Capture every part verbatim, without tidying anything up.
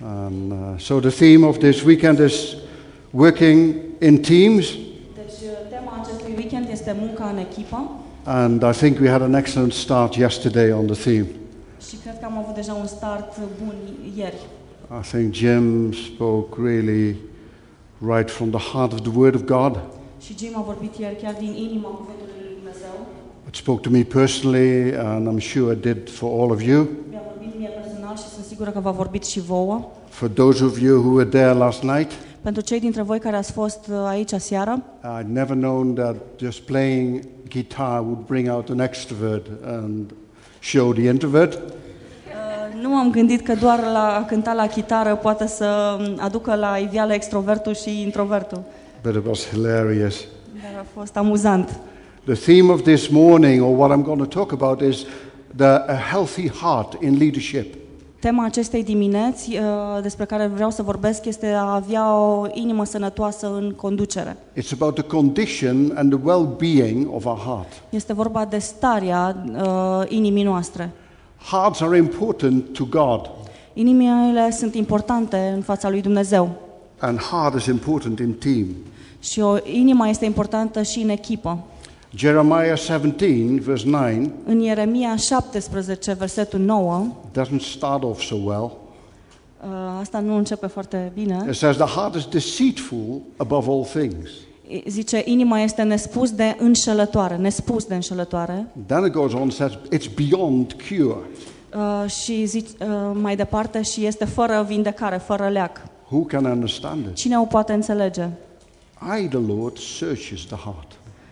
And uh, so the theme of this weekend is working in teams. Deci tema acestui weekend este munca în echipă. And I think we had an excellent start yesterday on the theme. Și cred că am avut deja un start bun ieri. I think Jim spoke really right from the heart of the Word of God. Și Jim a vorbit ieri chiar din inima cuvântului lui Dumnezeu. It spoke to me personally, and I'm sure it did for all of you. Mi-a vorbit mie personal și sunt sigură că v-a vorbit și vouă. For those of you who were there last night, Pentru cei dintre voi care ați fost aici aseară, I'd never known that just playing guitar would bring out an extrovert and show the introvert. nu m-am gândit că doar la a cânta la chitară poate să aducă la iveală extrovertul și introvertul. But it was hilarious. Dar a fost amuzant. The theme of this morning, or what I'm going to talk about, is the a healthy heart in leadership. Tema acestei dimineți despre care vreau să vorbesc este a avea o inimă sănătoasă în conducere. It's about the condition and the well-being of our heart. Este vorba de starea uh, inimii noastre. Hearts are important to God, Inimile sunt importante în fața lui Dumnezeu and heart is important in team. și o inima este importantă și în echipă. Jeremiah seventeen, verse nine, În Ieremia șaptesprezece, versetul nouă, doesn't start off so well. uh, asta nu începe foarte bine, It says, the heart is deceitful above all things. zice, inima este nespus de înșelătoare, nespus de înșelătoare. Then it goes on and says, it's beyond cure. Uh, și zic, uh, mai departe, și este fără vindecare, fără leac. Who can understand it? Cine o poate înțelege? I, the Lord, searches the heart.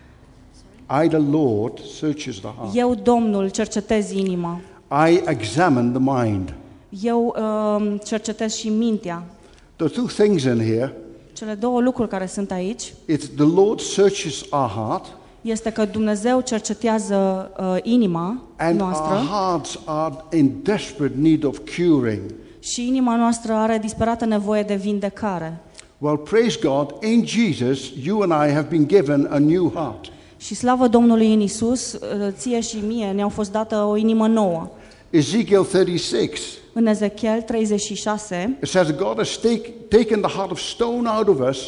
I, the Lord, searches the heart. Eu, Domnul, cercetez inima. I examine the mind. Eu uh, cercetez și mintea. There are two things in here. Cele două lucruri care sunt aici It's the Lord searches our heart, este că Dumnezeu cercetează uh, inima and noastră our hearts are in desperate need of curing. și inima noastră are disperată nevoie de vindecare. Well, praise God, in Jesus, you and I have been given a new heart. Și slavă Domnului în Iisus, uh, ție și mie ne-au fost dată o inimă nouă. Ezekiel thirty-six, În Ezechiel treizeci și șase it says God has take, taken the heart of stone out of us.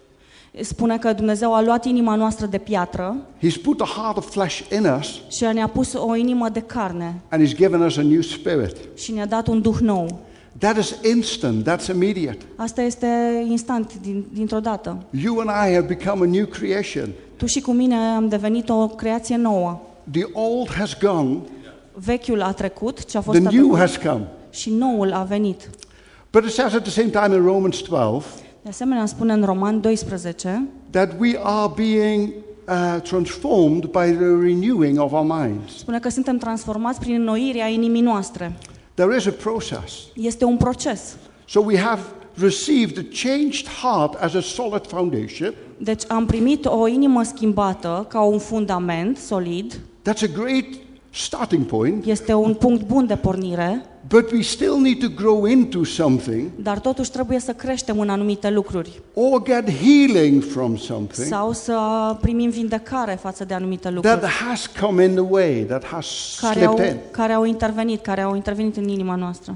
spune că Dumnezeu a luat inima noastră de piatră He's put the heart of flesh in us, și ne-a pus o inimă de carne and He's given us a new spirit. și ne-a dat un duh nou. That is instant, that's immediate. Asta este instant, din, dintr-o dată. You and I have become a new creation. Tu și cu mine am devenit o creație nouă. The old has gone, Vechiul a trecut, ce a fost the new trecut, has come. și noul a venit. But it says at the same time in Romans twelve De asemenea, spune în Roman doisprezece that we are being uh, transformed by the renewing of our minds. spune că suntem transformați prin înnoirea inimii noastre. There is a process. Este un proces. So we have received a changed heart as a solid foundation. Deci am primit o inimă schimbată ca un fundament solid. That's a great starting point. Este un punct bun de pornire, But we still need to grow into something dar totuși trebuie să creștem în anumite lucruri or get healing from something sau să primim vindecare față de anumite lucruri that has come in the way, that has care au, slipped in. care au intervenit, care au intervenit în inima noastră.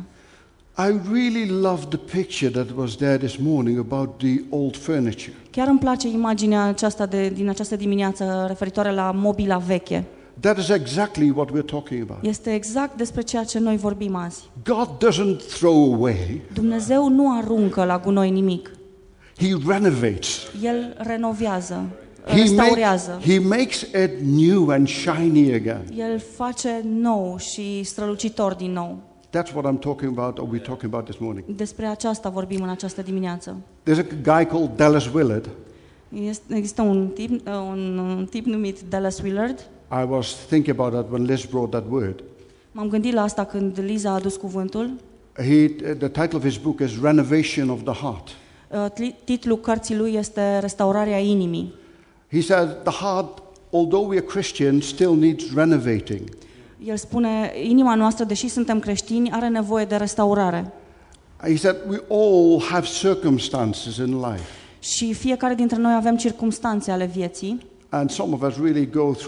I really love the picture that was there this morning about the old furniture. Chiar îmi place imaginea aceasta de, din această dimineață referitoare la mobila veche. That is exactly what we're talking about. Este exact despre ceea ce noi vorbim azi. God doesn't throw away, Dumnezeu nu aruncă la gunoi nimic. He renovates. El renovează, He, make, restaurează. he makes it new and shiny again. El face nou și strălucitor din nou. That's what I'm talking about, or we're talking about this morning. Despre aceasta vorbim în această dimineață. There's a guy called Dallas Willard. Este, există un tip, un, un tip numit Dallas Willard. I was thinking about that when Liz brought that word. M-am gândit la asta când Liza a adus cuvântul. He, the title of his book is Renovation of the Heart. Uh, Titlul cărții lui este Restaurarea inimii. He says the heart, although we are Christians, still needs renovating. El spune, inima noastră, deși suntem creștini, are nevoie de restaurare. He said we all have circumstances in life. Și fiecare dintre noi avem circumstanțe ale vieții. And some of us really go through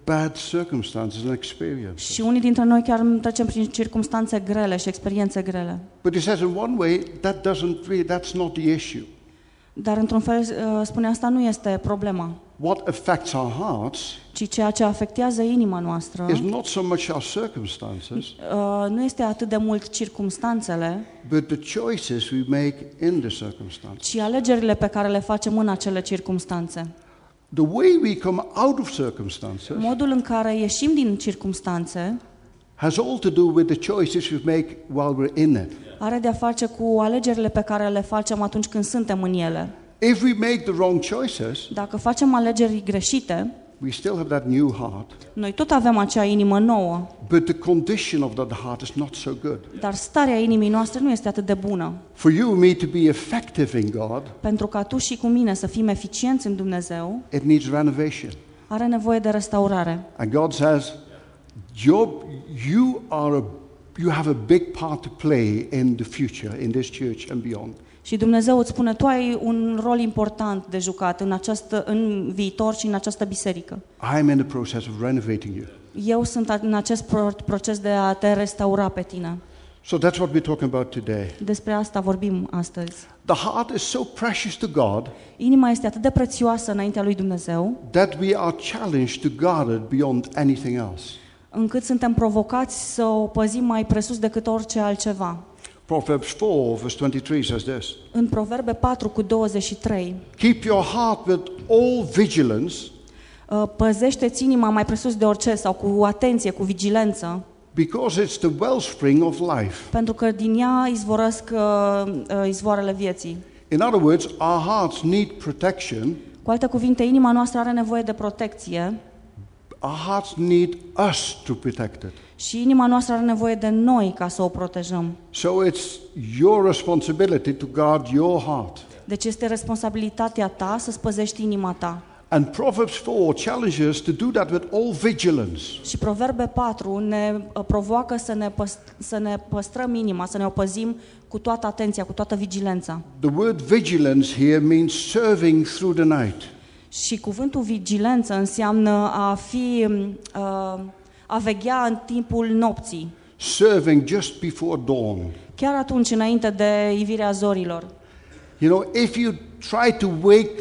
bad circumstances and experiences. Și unii dintre noi chiar trecem prin circumstanțe grele și experiențe grele. But he says in one way, that doesn't really, that's not the issue. Dar într-un fel spune asta nu este problema, What affects our hearts ci ceea ce afectează inima noastră is not so much our circumstances, uh, nu este atât de mult circumstanțele, but the choices we make in the circumstances. ci alegerile pe care le facem în acele circumstanțe. The way we come out of circumstances Modul în care ieșim din circumstanțe has all to do with the choices we make while we're in it. are de-a face cu alegerile pe care le facem atunci când suntem în ele. If we make the wrong choices, Dacă facem alegeri greșite, we still have that new heart, noi tot avem acea inimă nouă, but the condition of that heart is not so good. dar starea inimii noastre nu este atât de bună. For you and me to be effective in God, Pentru ca tu și cu mine să fim eficienți în Dumnezeu, it needs renovation. are nevoie de restaurare. And God says, Your, you, are a, you have a big part to play in the future, in this church and beyond. Și Dumnezeu îți spune, tu ai un rol important de jucat în, această, în viitor și în această biserică. I am in the process of renovating you. Eu sunt în acest pro- proces de a te restaura pe tine. So that's what we're talking about today. Despre asta vorbim astăzi. The heart is so precious to God Inima este atât de prețioasă înaintea lui Dumnezeu, that we are challenged to guard it beyond anything else. încât suntem provocați să o păzim mai presus decât orice altceva. Proverbs four, verse twenty-three says this. În Proverbe patru cu douăzeci și trei, Keep your heart with all vigilance, uh, păzește-ți inima mai presus de orice sau cu atenție, cu vigilență, because it's the wellspring of life. pentru că din ea izvorăsc uh, uh, izvoarele vieții. In other words, our hearts need protection. Cu alte cuvinte, inima noastră are nevoie de protecție Our hearts need us to protect it. și inima noastră are nevoie de noi ca să o protejăm. So it's your responsibility to guard your heart. Deci este responsabilitatea ta să-ți păzești inima ta. And Proverbs four challenges us to do that with all vigilance. Și Proverbe patru ne uh, provoacă să ne, păst- să ne păstrăm inima, să ne o păzim cu toată atenția, cu toată vigilența. The word vigilance here means serving through the night. Și cuvântul vigilență înseamnă a fi, uh, a veghea în timpul nopții, Serving just before dawn. chiar atunci înainte de ivirea zorilor. You know, if you try to wake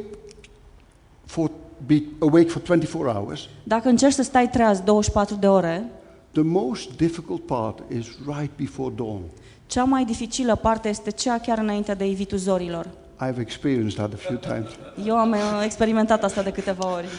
for be awake for twenty-four hours, Dacă încerci să stai treaz douăzeci și patru de ore, the most difficult part is right before dawn. cea mai dificilă parte este cea chiar înainte de ivitul zorilor. I've experienced that a few times. Eu am uh, experimentat asta de câteva ori.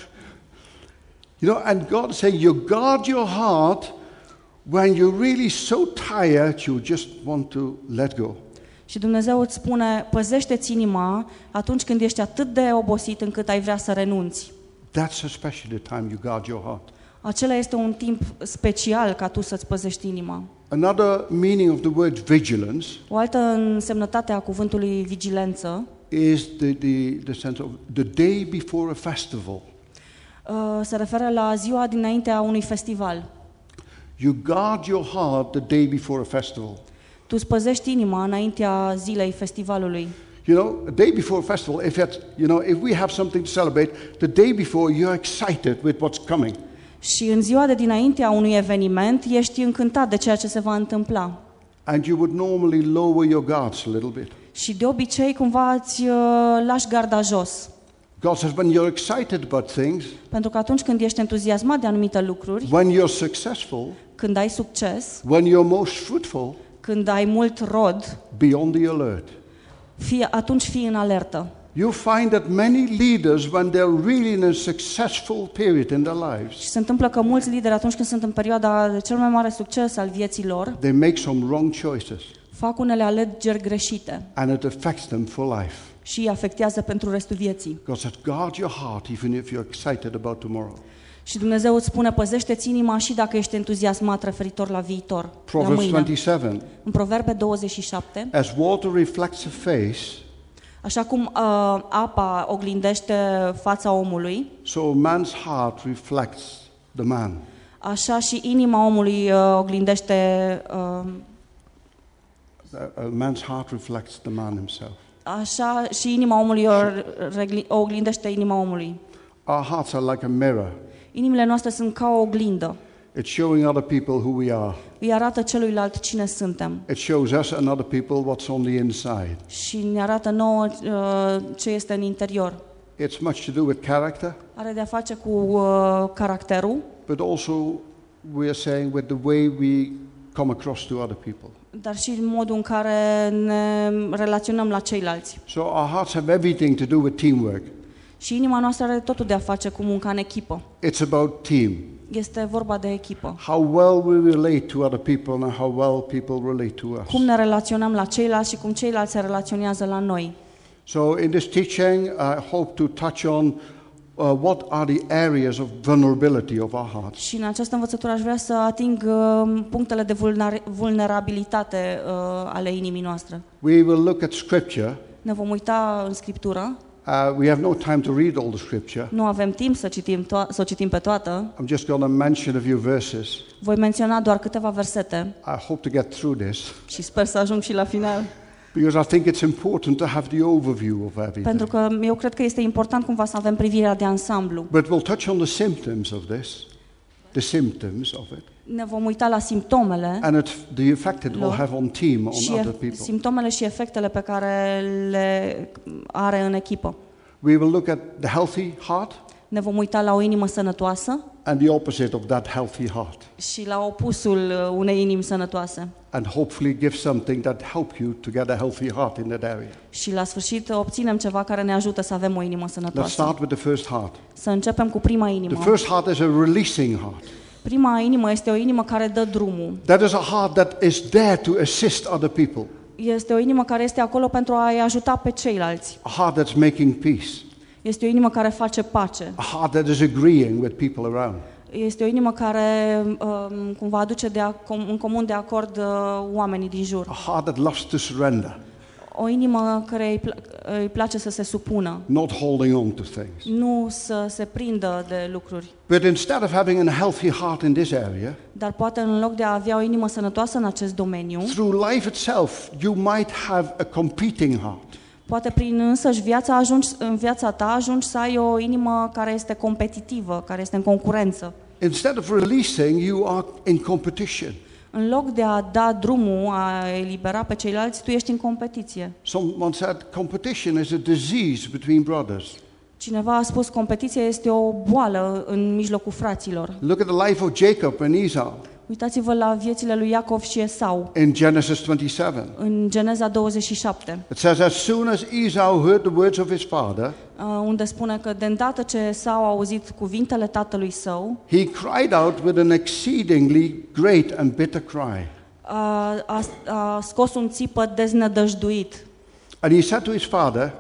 You know, and God is saying, you guard your heart when you're really so tired you just want to let go. Și Dumnezeu îți spune, păzește-ți inima atunci când ești atât de obosit încât ai vrea să renunți. That's especially the time you guard your heart. Acela este un timp special ca tu să-ți păzești inima. Another meaning of the word vigilance O altă însemnătate a cuvântului vigilență is the, the, the sense of the day before a festival. uh, se referă la ziua dinaintea unui festival. You guard your heart the day before a festival. Tu îți păzești inima înaintea zilei festivalului. You know, a day before a festival, if it's, you know, if we have something to celebrate, the day before you're excited with what's coming. Și în ziua de dinaintea unui eveniment ești încântat de ceea ce se va întâmpla. And you would normally lower your guards a little bit. Și de obicei cumva îți uh, lași garda jos. God says when you're excited about things, Pentru că atunci când ești entuziasmat de anumite lucruri, when you're successful, când ai succes, when you're most fruitful, când ai mult rod, be on the alert. fii, atunci fii în alertă. You find that many leaders, when they're really in a successful period in their lives, Și se întâmplă că mulți lideri, atunci când sunt în perioada de cel mai mare succes al vieții lor, they make some wrong choices, fac unele alegeri greșite and it affects them for life. și îi afectează pentru restul vieții. God says, guard your heart even if you're excited about tomorrow. Și Dumnezeu îți spune, păzește-ți inima și dacă ești entuziasmat referitor la viitor, la Proverbs mâine. twenty-seven, În Proverbe douăzeci și șapte, as water reflects a face, așa cum uh, apa oglindește fața omului, so man's heart reflects the man. așa și inima omului uh, oglindește uh, A a man's heart reflects the man himself. așa și inima omului o, regli- o oglindește inima omului. Our hearts are like a mirror. Inimile noastre sunt ca o oglindă. It's showing other people who we are. Îi arată celuilalt cine suntem. It shows us and other people what's on the inside. Și ne arată nouă uh, ce este în interior. It's much to do with character. Are de a face cu uh, caracterul, But also, we are saying with the way we come across to other people. dar și în modul în care ne relaționăm la ceilalți. So our hearts have everything to do with teamwork. Și inima noastră are totul de a face cu munca în echipă. It's about team. Este vorba de echipă. How well we relate to other people and how well people relate to us. Cum ne relaționăm la ceilalți și cum ceilalți se relaționează la noi. So in this teaching, I hope to touch on uh, what are the areas of vulnerability of our hearts. Și în această învățătură aș vrea să ating uh, punctele de vulner- vulnerabilitate uh, ale inimii noastre. We will look at scripture. Ne vom uita în Scriptură. Uh, we have no time to read all the scripture. Nu avem timp să citim to- să o citim pe toată. I'm just going to mention a few verses. Voi menționa doar câteva versete I hope to get through this și sper să ajung și la final. because I think it's important to have the overview of everything. Pentru că eu cred că este important cumva să avem privirea de ansamblu. But we'll touch on the symptoms of this, the symptoms of it, Ne vom uita la simptomele and it, the effect it will Lor. have on team, on și other e- people. simptomele și efectele pe care le are în echipă. We will look at the healthy heart Ne vom uita la o inimă sănătoasă and the opposite of that healthy heart, și la opusul uh, unei inimi sănătoase. and hopefully give something that help you to get a healthy heart in that area. Și la sfârșit obținem ceva care ne ajută să avem o inimă Let's sănătoasă. start with the first heart. Să începem cu prima The inimă. first heart is a releasing heart. Prima inimă este o inimă care dă drumul. That is a heart that is there to assist other people, Este o inimă care este acolo pentru a-i ajuta pe ceilalți. a heart that's making peace, Este o inimă care face pace. a heart that is agreeing with people around. Este o inimă care um, cumva aduce de a, com, în comun de acord uh, oamenii din jur. A heart that loves to surrender, O inimă care îi, pla- îi place să se supună, not holding on to things. nu să se prindă de lucruri. But instead of having a healthy heart in this area, Dar poate în loc de a avea o inimă sănătoasă în acest domeniu, through life itself, you might have a competing heart. poate prin însăși viața ajungi, în viața ta ajungi să ai o inimă care este competitivă, care este în concurență. Instead of releasing, you are in competition. În loc de a da drumul, a elibera pe ceilalți, tu ești în competiție. Someone said competition is a disease between brothers. Cineva a spus competiția este o boală în mijlocul fraților. Look at the life of Jacob and Esau Uitați-vă la viețile lui Iacov și Esau in Genesis twenty-seven. în Geneza douăzeci și șapte, It says, as soon as Esau heard the words of his father, uh, unde spune că de îndată ce Esau a auzit cuvintele tatălui său, he cried out with an exceedingly great and bitter cry. a, a, a scos un țipăt deznădăjduit And he said to his father,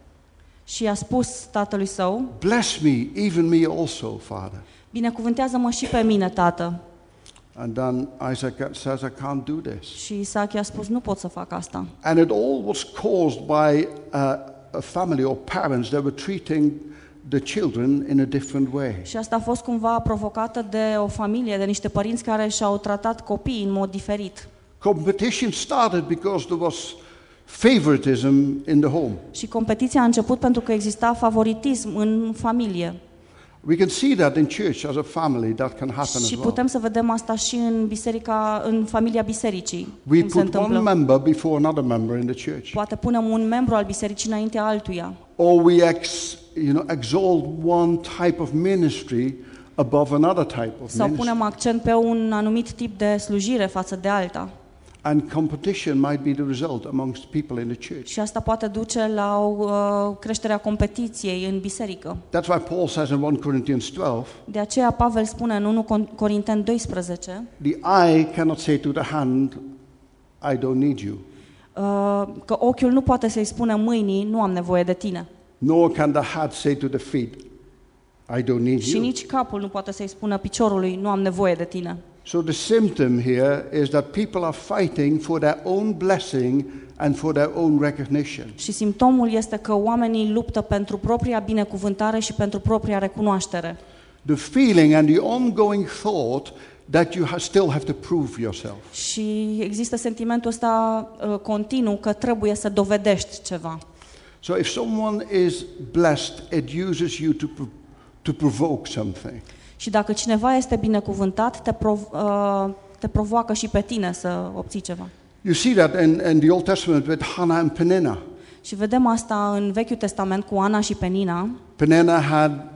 și a spus tatălui său: bless me, even me also, father. binecuvântează-mă și pe mine, tată. And then Isaac says, I can't do this. Și Isaac i-a spus: nu pot să fac asta. And it all was caused by uh, a family or parents that were treating the children in a different way. Și asta a fost cumva provocată de o familie, de niște părinți care și-au tratat copiii în mod diferit. Competition started because there was favoritism in the home. Și competiția a început pentru că exista favoritism în familie. We can see that in church as a family that can happen as Și well. putem să vedem asta și în biserica, în familia bisericii, We cum se put one întâmplă. member before another member in the church. Poate punem un membru al bisericii înaintea altuia. Or we ex, you know, exalt one type of ministry above another type of Sau ministry. punem accent pe un anumit tip de slujire față de alta. And competition might be the result amongst people in the church. Și asta poate duce la o uh, creștere a competiției în biserică. That's why Paul says in First Corinthians twelve, De aceea Pavel spune în unu Corinteni doisprezece the eye cannot say to the hand, I don't need you. uh, că ochiul nu poate să-i spună mâinii: nu am nevoie de tine. Nor can the head say to the feet, I don't need Și you. nici capul nu poate să-i spună piciorului: nu am nevoie de tine. So the symptom here is that people are fighting for their own blessing and for their own recognition. Și simptomul este că oamenii luptă pentru propria binecuvântare și pentru propria recunoaștere. The feeling and the ongoing thought that you ha- still have to prove yourself. Și există sentimentul ăsta uh, continuu că trebuie să dovedești ceva. So if someone is blessed, it uses you to, pro- to provoke something. Și dacă cineva este binecuvântat, te, prov- uh, te provoacă și pe tine să obții ceva. You see that in, in the Old Testament with Hannah and Peninnah. Și vedem asta în Vechiul Testament cu Ana și Penina. Peninnah had,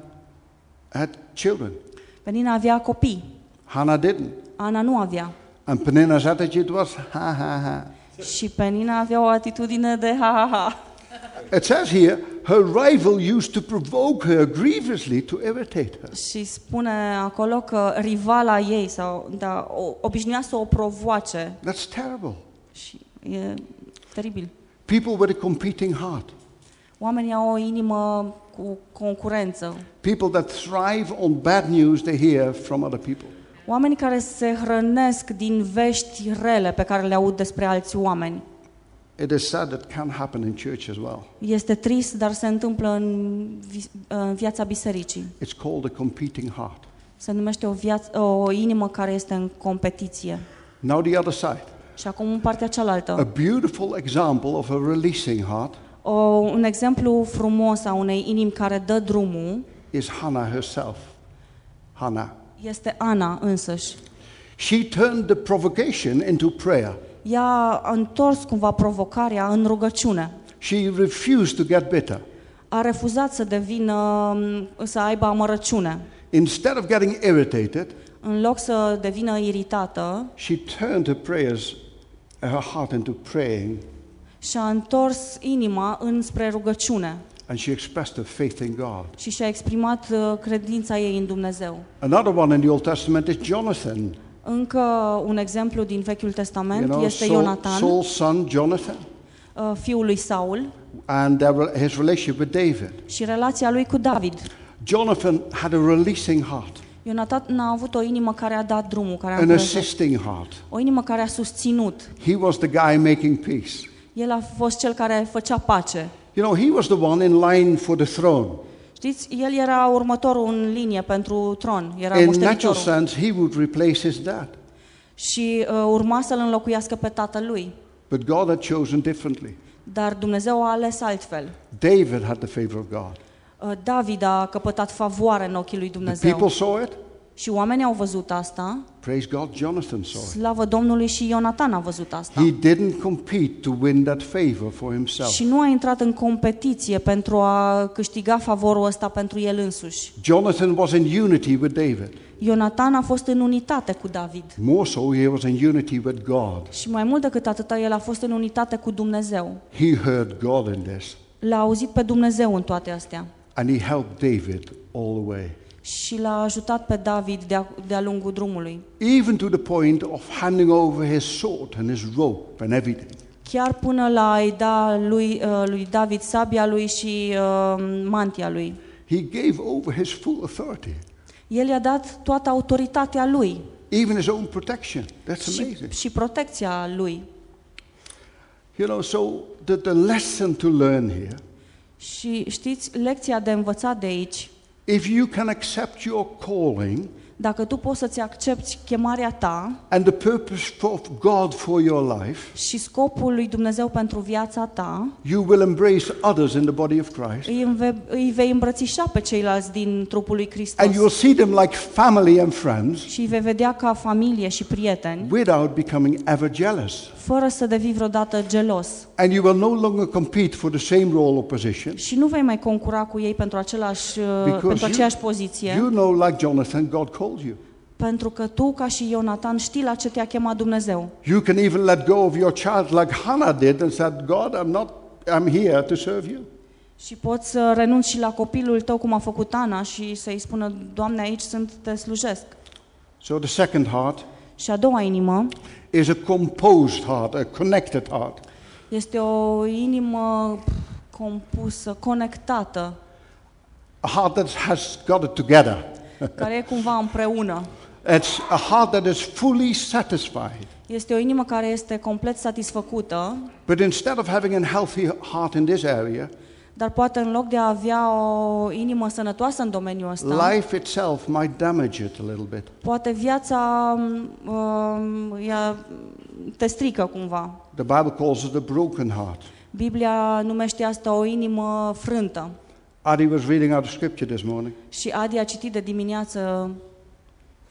had children. Penina avea copii, Hannah didn't. Ana nu avea. And Peninnah's attitude was, ha, ha, ha. Și Penina avea o atitudine de ha-ha-ha. It says here, her rival used to provoke her grievously to irritate her. Și spune acolo că rivala ei sau da, o, obișnuia să o provoace. That's terrible. Și e teribil. People with a competing heart. Oamenii au o inimă cu concurență. People that thrive on bad news they hear from other people. Oamenii care se hrănesc din vești rele pe care le aud despre alți oameni. It is sad that can happen in church as well. Este trist, dar se întâmplă în, vi- în viața bisericii. It's called a competing heart. Se numește o, viață, o inimă care este în competiție. Now the other side. Și acum în partea cealaltă. A beautiful example of a releasing heart O, un exemplu frumos a unei inimi care dă drumul is Hannah herself. Hannah. este Ana însăși. She turned the provocation into prayer. Ea a întors cumva provocarea în rugăciune. She refused to get bitter. A refuzat să devină, să aibă amărăciune. Instead of getting irritated, În loc să devină iritată, she turned her prayers, her heart into praying, și-a întors inima înspre rugăciune and she expressed her faith in God. și și-a exprimat uh, credința ei în Dumnezeu. Another one in the Old Testament is Jonathan. Încă un exemplu din Vechiul Testament You know, este Saul, Ionatan, Saul's son Jonathan, uh, fiul lui Saul, and their, his relationship with David. și relația lui cu David. Jonathan had a releasing heart, Ionatan a avut o inimă care a dat drumul, care a an încurajat, assisting heart. o inimă care a susținut. He was the guy making peace. El a fost cel care făcea pace. You know, he was the one in line for the throne. Știți, el era următorul în linie pentru tron, era In natural moștenitorul. sense, he would replace his dad. Și uh, urma să-l înlocuiască pe tatăl lui. But God had chosen differently. Dar Dumnezeu a ales altfel. David had the favor of God. Uh, David a căpătat favoare în ochii lui The Dumnezeu. people saw it. Și oamenii au văzut asta. Praise God, Jonathan saw it. Slavă Domnului, și Ionatan a văzut asta. He didn't compete to win that favor for himself. Și nu a intrat în competiție pentru a câștiga favorul ăsta pentru el însuși. Jonathan was in unity with David. Ionatan a fost în unitate cu David. More so, he was in unity with God. Și mai mult decât atâta, el a fost în unitate cu Dumnezeu. He heard God in this, L-a auzit pe Dumnezeu în toate astea. and he helped David all the way. Și l-a ajutat pe David de-a, de-a lungul drumului. Even to the point of handing over his sword and his rope and everything. Chiar până la a-i da lui, uh, lui David sabia lui și uh, mantia lui. He gave over his full authority, El i-a dat toată autoritatea lui even his own protection. That's și, amazing. și protecția lui. You know, so the, the lesson to learn here, Și știți, lecția de învățat de aici, if you can accept your calling dacă tu poți să-ți accepti chemarea ta and the purpose of God for your life, și scopul lui Dumnezeu pentru viața ta, you will embrace others in the body of Christ, îi, înve- îi vei îmbrățișa pe ceilalți din trupul lui Hristos and you'll see them like family and friends și îi vei vedea ca familie și prieteni, without becoming ever jealous. fără să devii vreodată gelos. And you will no longer compete for the same role or position, Și nu vei mai concura cu ei pentru, același, uh, pentru because aceeași you, poziție, you know, like Jonathan, God called you. pentru că tu, ca și Ionatan, știi la ce te-a chemat Dumnezeu. You can even let go of your child like Hannah did and said, God, I'm not, I'm here to serve you. Și poți să renunți și la copilul tău, cum a făcut Ana, și să-i spună, Doamne, aici sunt, te slujesc. So the second heart Și a doua inimă is a composed heart, a connected heart. este o inimă compusă, conectată, A heart that has got it together. care e cumva împreună. It's a heart that is fully satisfied. Este o inimă care este complet satisfăcută, But instead of having a healthy heart in this area, dar poate în loc de a avea o inimă sănătoasă în domeniul ăsta, life itself might damage it a little bit. poate viața um, ea, te strică cumva. The Bible calls it a broken heart. Biblia numește asta o inimă frântă. Adi was reading out of scripture this morning. Și Adi a citit de dimineață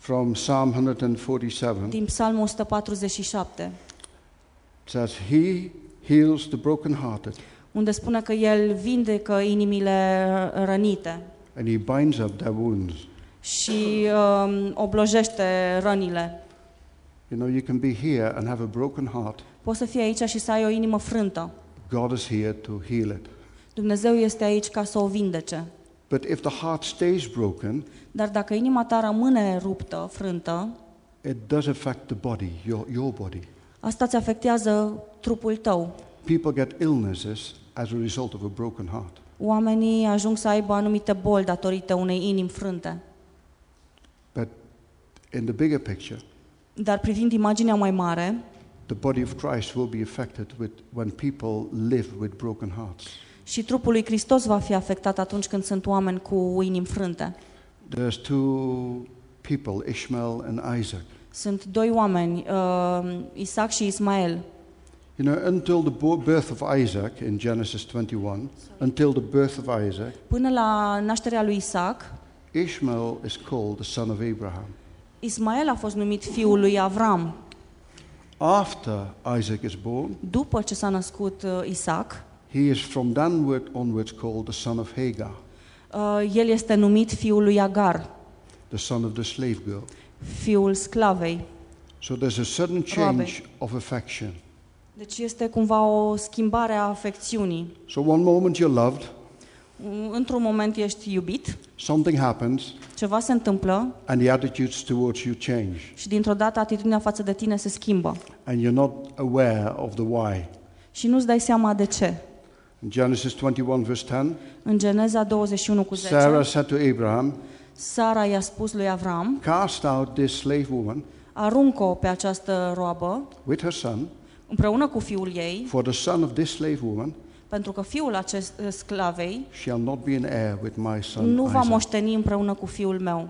from Psalm one forty-seven. din Psalmul o sută patruzeci și șapte, It says, He heals the brokenhearted, unde spune că El vindecă inimile rănite and He binds up their wounds. și um, oblojește rănile. You know, you can be here and have a broken heart. Poți să fii aici și să ai o inimă frântă. God is here to heal it. Dumnezeu este aici ca să o vindece. But if the heart stays broken, Dar dacă inima ta rămâne ruptă, frântă, it does affect the body, your, your body. asta îți afectează trupul tău. People get illnesses as a result of a broken heart. Oamenii ajung să aibă anumite boli datorită unei inimi frânte. But in the bigger picture, Dar privind imaginea mai mare, the body of Christ will be affected with, when people live with broken hearts. și trupul lui Hristos va fi afectat atunci când sunt oameni cu inimi frânte. There's two people, Ishmael and Isaac. Sunt doi oameni, uh, Isaac și Ismael. You know, until the bo- birth of Isaac in Genesis twenty-one, until the birth of Isaac, Până la nașterea lui Isaac, Ishmael is called the son of Abraham. Ismael a fost numit fiul lui Avram. After Isaac is born, După ce s-a născut uh, Isaac, he is from then word onwards called the son of Hagar, uh, el este numit fiul lui Agar, the son of the slave girl. fiul sclavei. So there's a sudden change of affection. Deci este cumva o schimbare a afecțiunii. So one moment you're loved, Într-un moment ești iubit, something happens, ceva se întâmplă and the attitudes towards you change, și dintr-o dată atitudinea față de tine se schimbă and you're not aware of the why. și nu-ți dai seama de ce. In Genesis twenty-one verse ten, În Geneza douăzeci și unu cu Sarah zece, said to Abraham, Sara i-a spus lui Avram, cast out this slave woman aruncă-o pe această roabă with her son, împreună cu fiul ei, for the son of this slave woman pentru că fiul acest sclavei shall not be an heir with my son nu va Isaac. moșteni împreună cu fiul meu.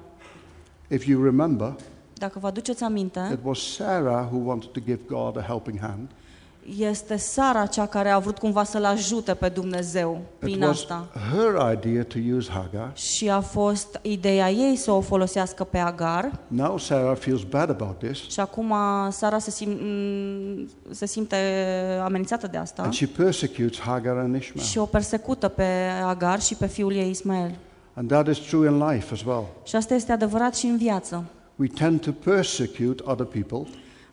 If you remember, Dacă vă aduceți aminte, it was Sarah who wanted to give God a helping hand. este Sara cea care a vrut cumva să-l ajute pe Dumnezeu prin It was asta. her idea to use Hagar. Și a fost ideea ei să o folosească pe Agar. Now Sarah feels bad about this, Și acum Sara se, sim, m, se simte amenințată de asta and she persecutes Hagar and și Ishmael. o persecută pe Agar și pe fiul ei Ismael. And that is true in life as well. Și asta este adevărat și în viață. We tend to persecute other people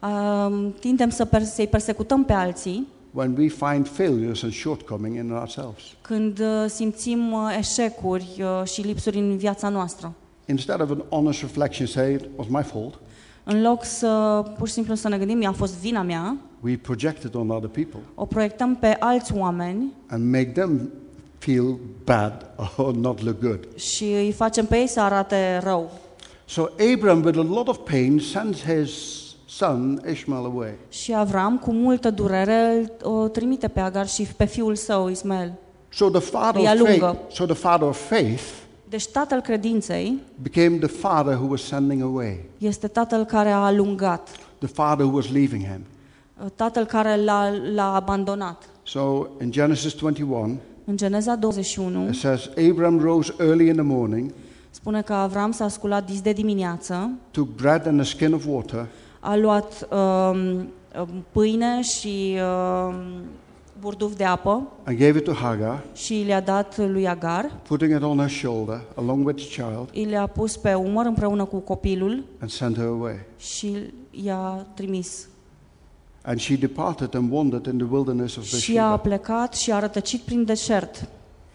Um, tindem să per- să-i persecutăm pe alții when we find failures and shortcoming in ourselves. când uh, simțim uh, eșecuri uh, și lipsuri în viața noastră. Instead of an honest reflection, say it was my fault, În loc să pur și simplu să ne gândim, a fost vina mea, we project it on other people o proiectăm pe alți oameni and make them feel bad or not look good. și îi facem pe ei să arate rău. So Abram, with a lot of pain, sends his son Ishmael away. Și Avram, cu multă durere, îl o trimite pe Agar și pe fiul său, Ismael. So the father Îi of faith, alungă. so the father of faith Deci tatăl credinței became the father who was sending away, este tatăl care a alungat, the father who was leaving him. tatăl care l-a, l-a abandonat. So in Genesis twenty-one, În Geneza douăzeci și unu it says, Abram rose early in the morning, spune că Avram s-a sculat dis de dimineață, took bread and a skin of water, a luat um, um, pâine și um, burduf de apă and gave it to Hagar, și le-a dat lui Agar, putting it on her shoulder along with the child, i le-a pus pe umăr împreună cu copilul and sent her away. și i-a trimis. And she departed and wandered in the wilderness of Și a Bathsheba. plecat și a rătăcit prin deșert.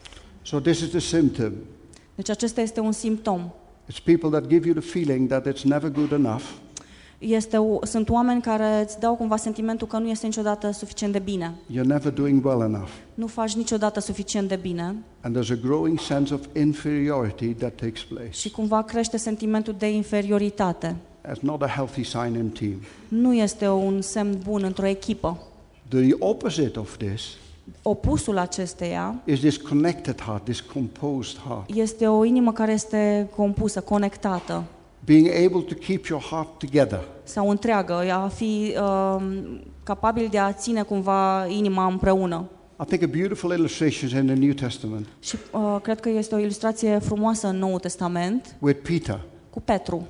So this is the symptom. Deci acesta este un simptom. It's people that give you the feeling that it's never good enough, Este, o- sunt oameni care îți dau cumva sentimentul că nu este niciodată suficient de bine. you're never doing well enough. Nu faci niciodată suficient de bine And there's a growing sense of inferiority that takes place. și cumva crește sentimentul de inferioritate. That's not a healthy sign in team. Nu este un semn bun într-o echipă. The opposite of this Opusul acesteia is this connected heart, this composed heart. este o inimă care este compusă, conectată Being able to keep your heart together. sau întreagă, a fi uh, capabil de a ține cumva inima împreună. I think a beautiful illustration is in the New Testament Și uh, cred că este o ilustrație frumoasă în Noul Testament with Peter. cu Petru.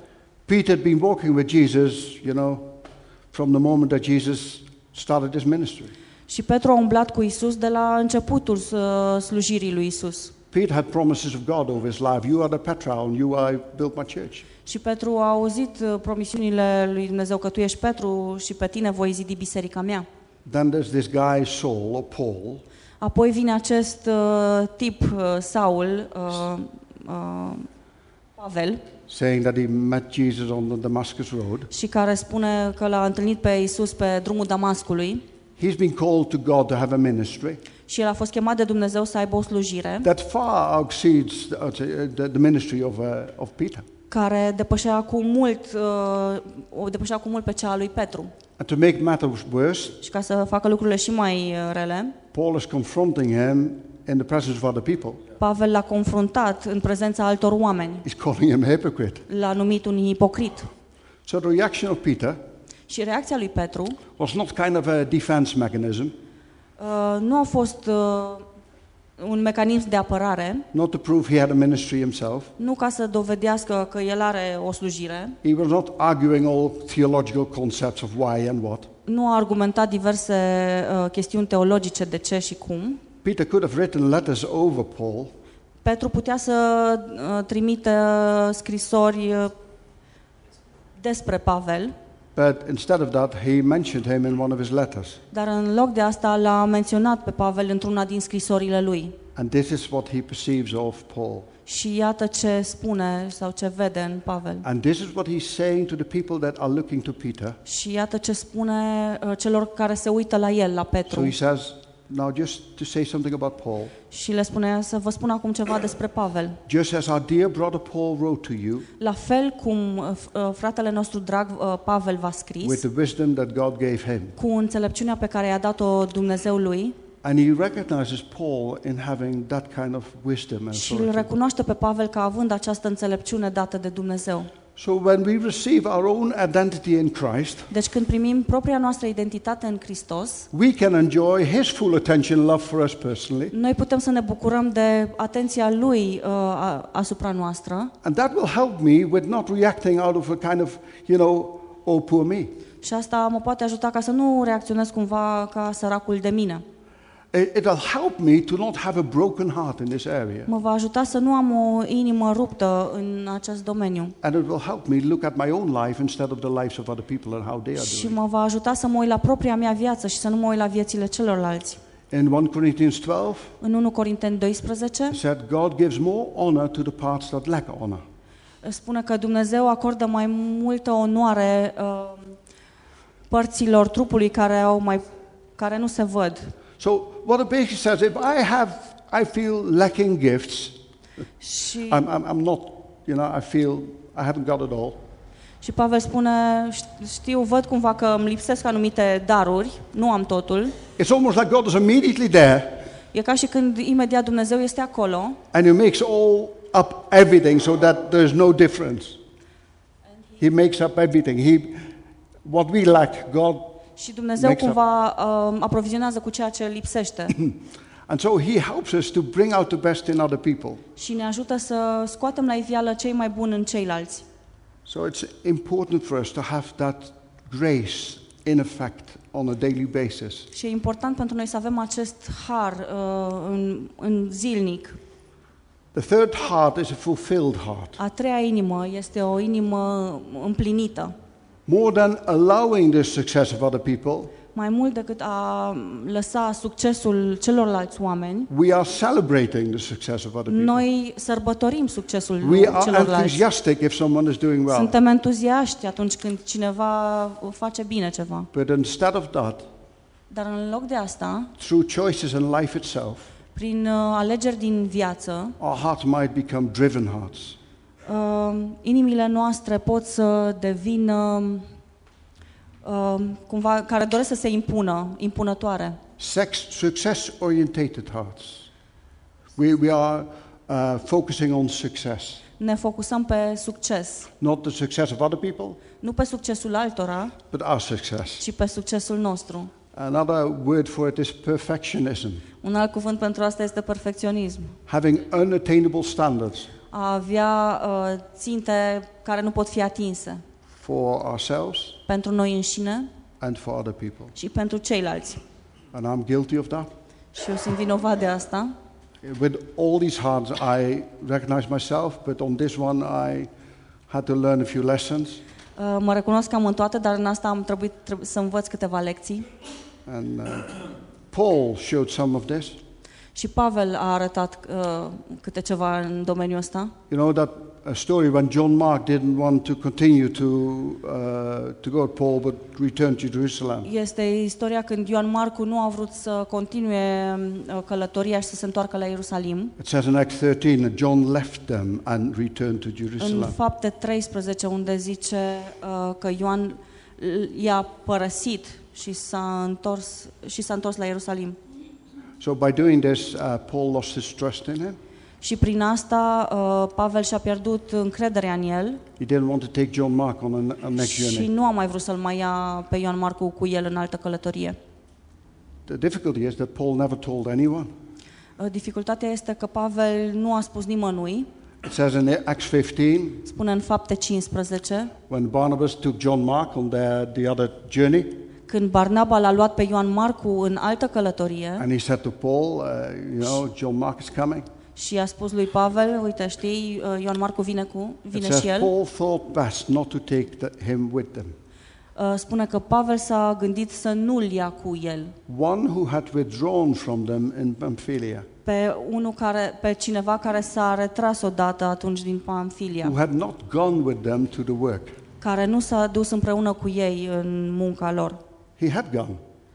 Peter had been walking with Jesus, you know, from the moment that Jesus started his ministry. Și Petru a umblat cu Isus de la începutul uh, slujirii lui Isus. Peter had promises of God over his life. You are the Petra, and you I built my church. Și Petru a auzit uh, promisiunile lui Dumnezeu că tu ești Petru și pe tine voi zidi biserica mea. Then there's this guy Saul or Paul. Apoi vine acest uh, tip, uh, Saul, uh, uh, Pavel, saying that he met Jesus on the Damascus road. și care spune că l-a întâlnit pe Isus pe drumul Damascului. He's been called to God to have a ministry Și el a fost chemat de Dumnezeu să aibă o slujire that far exceeds the, the, the ministry of, uh, of Peter. care depășea cu mult, uh, o depășea cu mult pe cea a lui Petru. And to make matters worse, Și ca să facă lucrurile și mai uh, rele, Paul is confronting him in the presence of other people. Pavel l-a confruntat în prezența altor oameni. He's calling him a hypocrite. L-a numit un ipocrit. So the reaction of Peter Și reacția lui Petru was not kind of a defense mechanism, uh, nu a fost uh, un mecanism de apărare, not to prove he had a ministry himself. nu ca să dovedească că el are o slujire, He was not arguing all theological concepts of why and what. nu a argumentat diverse uh, chestiuni teologice de ce și cum. Peter could have written letters over Paul, Petru putea să uh, trimită scrisori uh, despre Pavel, but instead of that, he mentioned him in one of his letters. dar în loc de asta l-a menționat pe Pavel într-una din scrisorile lui. And this is what he perceives of Paul. Și iată ce spune sau ce vede în Pavel. And this is what he's saying to the people that are looking to Peter. Și iată ce spune uh, celor care se uită la el, la So Petru. he says, now just to say something about Paul, Și le spune să vă spun acum ceva despre Pavel. just as our dear brother Paul wrote to you La fel cum uh, f- uh, fratele nostru drag uh, Pavel v-a with scris, the wisdom that God gave him. cu înțelepciunea pe care i-a dat-o Dumnezeu lui, And he recognizes Paul in having that kind of wisdom and și îl authority. recunoaște pe Pavel ca având această înțelepciune dată de Dumnezeu. So when we receive our own identity in Christ, Deci când primim propria noastră identitate în Hristos, we can enjoy his full attention, love for us personally, noi putem să ne bucurăm de atenția lui uh, a- asupra noastră and that will help me with not reacting out of a kind of, you know, oh, poor me. și asta mă poate ajuta ca să nu reacționez cumva ca săracul de mine. It, it'll help me to not have a broken heart in this area. Mă va ajuta să nu am o inimă ruptă în acest domeniu And it will help me look at my own life instead of the lives of other people and how they are și doing. mă va ajuta să mă uit la propria mea viață și să nu mă uit la viețile celorlalți. In First Corinthians twelve, În unu Corinteni doisprezece it said, God gives more honor to the parts that lack honor. spune că Dumnezeu acordă mai multă onoare uh, părților trupului care au mai care nu se văd. So what it basically says, if I have, I feel lacking gifts, Și I'm, I'm, I'm not, you know, I feel I haven't got it all. Și Pavel spune, știu, văd cumva că îmi lipsesc anumite daruri, nu am totul. It's almost like God is immediately there E ca și când imediat Dumnezeu este acolo and He makes all up everything so that there's no difference. He makes up everything. He, what we lack, God, și Dumnezeu makes up. cumva uh, aprovizionează cu ceea ce lipsește and so He helps us to bring out the best in other people. și ne ajută să scoatem la iveală cei mai buni în ceilalți. So it's important for us to have that grace in effect on a daily basis. Și e important pentru noi să avem acest har uh, în, în zilnic. The third heart is a fulfilled heart. A treia inimă este o inimă împlinită. More than allowing the success of other people, Mai mult decât a lăsa succesul celorlalți oameni, we are celebrating the success of other people. noi sărbătorim succesul We are celorlalți. enthusiastic if someone is doing well. Suntem entuziaști atunci când cineva face bine ceva. But instead of that, Dar în loc de asta, through choices in life itself, prin uh, alegeri din viață, our hearts might become driven hearts. uh, inimile noastre pot să devină uh, cumva, care doresc să se impună, impunătoare. Sex, success-orientated hearts. We, we are uh, focusing on success, Ne focusăm pe succes, not the success of other people, nu pe succesul altora, but our success. ci pe succesul nostru. Another word for it is perfectionism, Un alt cuvânt pentru asta este perfecționism. having unattainable standards. a avea uh, ținte care nu pot fi atinse for ourselves pentru noi înșine and for other people. și pentru ceilalți. And I'm guilty of that. Și eu sunt vinovat de asta. With all these hearts, I recognize myself, but on this one, I had to learn a few lessons. Uh, mă recunosc că am în toate, dar în asta am trebuit trebu- să învăț câteva lecții. And uh, Paul showed some of this. Și Pavel a arătat uh, câte ceva în domeniul ăsta. You know that a story when John Mark didn't want to continue to uh, to go to Paul, but returned to Jerusalem. Este istoria când Ioan Marcu nu a vrut să continue uh, călătoria și să se întoarcă la Ierusalim. It says in Acts thirteen that John left them and returned to În Jerusalem. Fapte treisprezece, unde zice uh, că Ioan i-a părăsit și s-a întors și s-a întors la Ierusalim. So by doing this, uh, Paul lost his trust in him. Și prin asta uh, Pavel și-a pierdut încrederea în el He didn't want to take John Mark on a, a next și journey. nu a mai vrut să-l mai ia pe Ioan Marcu cu el în altă călătorie. The difficulty is that Paul never told anyone. Uh, dificultatea este că Pavel nu a spus nimănui. It says in Acts fifteen, Spune în Fapte cincisprezece, when Barnabas took John Mark on their, the other journey, când Barnaba l-a luat pe Ioan Marcu în altă călătorie and he said to Paul, uh, you know, John Mark is coming. și a spus lui Pavel, uite, știi, uh, Ioan Marcu vine cu, It vine says și el. Paul thought best not to take the, him with them. Uh, Spune că Pavel s-a gândit să nu-l ia cu el. One who had withdrawn from them in Pamphylia, Pe, unul care, pe cineva care s-a retras odată atunci din Pamfilia, who had not gone with them to the work. care nu s-a dus împreună cu ei în munca lor. He had gone.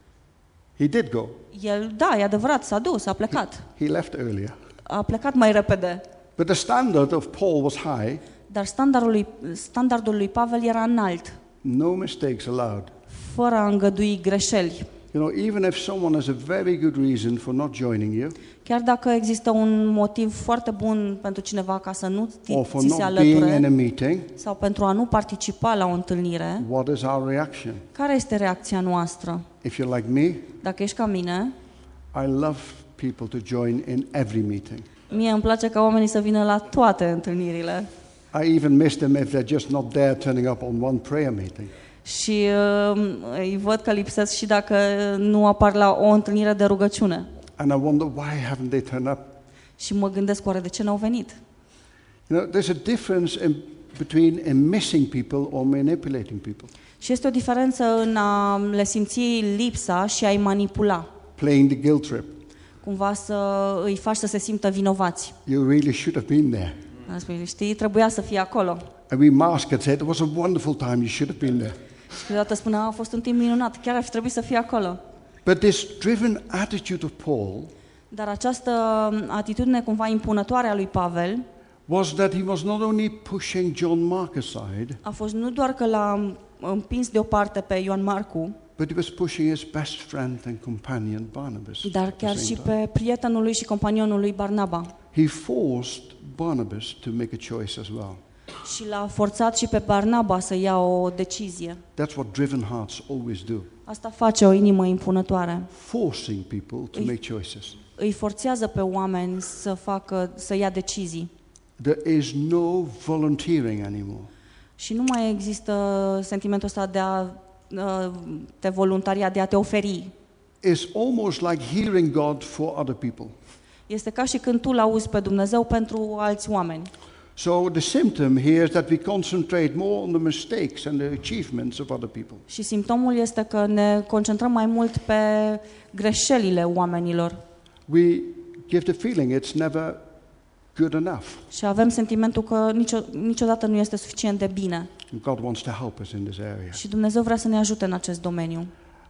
He did go. El, da, e adevărat, s-a dus, a plecat. He left earlier. A plecat mai repede. But the standard of Paul was high. Dar standardul lui, standardul lui Pavel era înalt, No mistakes allowed. fără a îngădui greșeli. You know, even if someone has a very good reason for not joining you, Chiar dacă există un motiv foarte bun pentru cineva ca să nu or for ți se not being in a alăture meeting, sau pentru a nu participa la o întâlnire, what is our reaction? care este reacția noastră? If you're like me, Dacă ești ca mine, I love people to join in every meeting. mie îmi place ca oamenii să vină la toate întâlnirile. I even miss them if they're just not there turning up on one prayer meeting. Și uh, îi văd că lipsesc și dacă nu apar la o întâlnire de rugăciune. And I wonder why haven't they turned up? Și mă gândesc, oare de ce n-au venit? You know, there's a difference in between in missing people or manipulating people. Și este o diferență în a le simți lipsa și a-i manipula. Playing the guilt trip. Cumva să îi faci să se simtă vinovați. You really should have been there. Spune, știi, trebuia să fie acolo. And we mask and said, it was a wonderful time, you should have been there. Și câteodată spune, a fost un timp minunat, chiar ar fi trebuit să fie acolo. But this driven attitude of Paul Dar această atitudine cumva impunătoare a lui Pavel was that he was not only pushing John Mark aside, a fost nu doar că l-a împins deoparte pe Ioan Marcu, but he was pushing his best friend and companion Barnabas. dar at the chiar same și time. pe prietenul lui și companionul lui Barnaba. He forced Barnabas to make a choice as well. Și l-a forțat și pe Barnaba să ia o decizie. That's what driven hearts always do. Asta face o inimă impunătoare. Forcing people to Îi- make choices. Îi forțează pe oameni să facă, să ia decizii. There is no volunteering anymore. Și nu mai există sentimentul ăsta de a uh, te voluntaria, de a te oferi. It's almost like hearing God for other people. Este ca și când tu l-auzi pe Dumnezeu pentru alți oameni. So the symptom here is that we concentrate more on the mistakes and the achievements of other people. Și simptomul este că ne concentrăm mai mult pe greșelile oamenilor. We give the feeling it's never good enough. Și avem sentimentul că nicio, niciodată nu este suficient de bine. And God wants to help us in this area. Și Dumnezeu vrea să ne ajute în acest domeniu.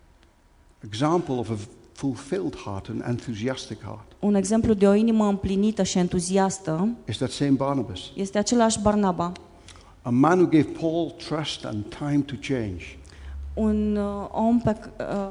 Example of a fulfilled heart, an enthusiastic heart, Un exemplu de o inimă împlinită și entuziastă is that same Barnabas. este același Barnaba, A man who gave Paul trust and time to change. un uh, om pe, uh,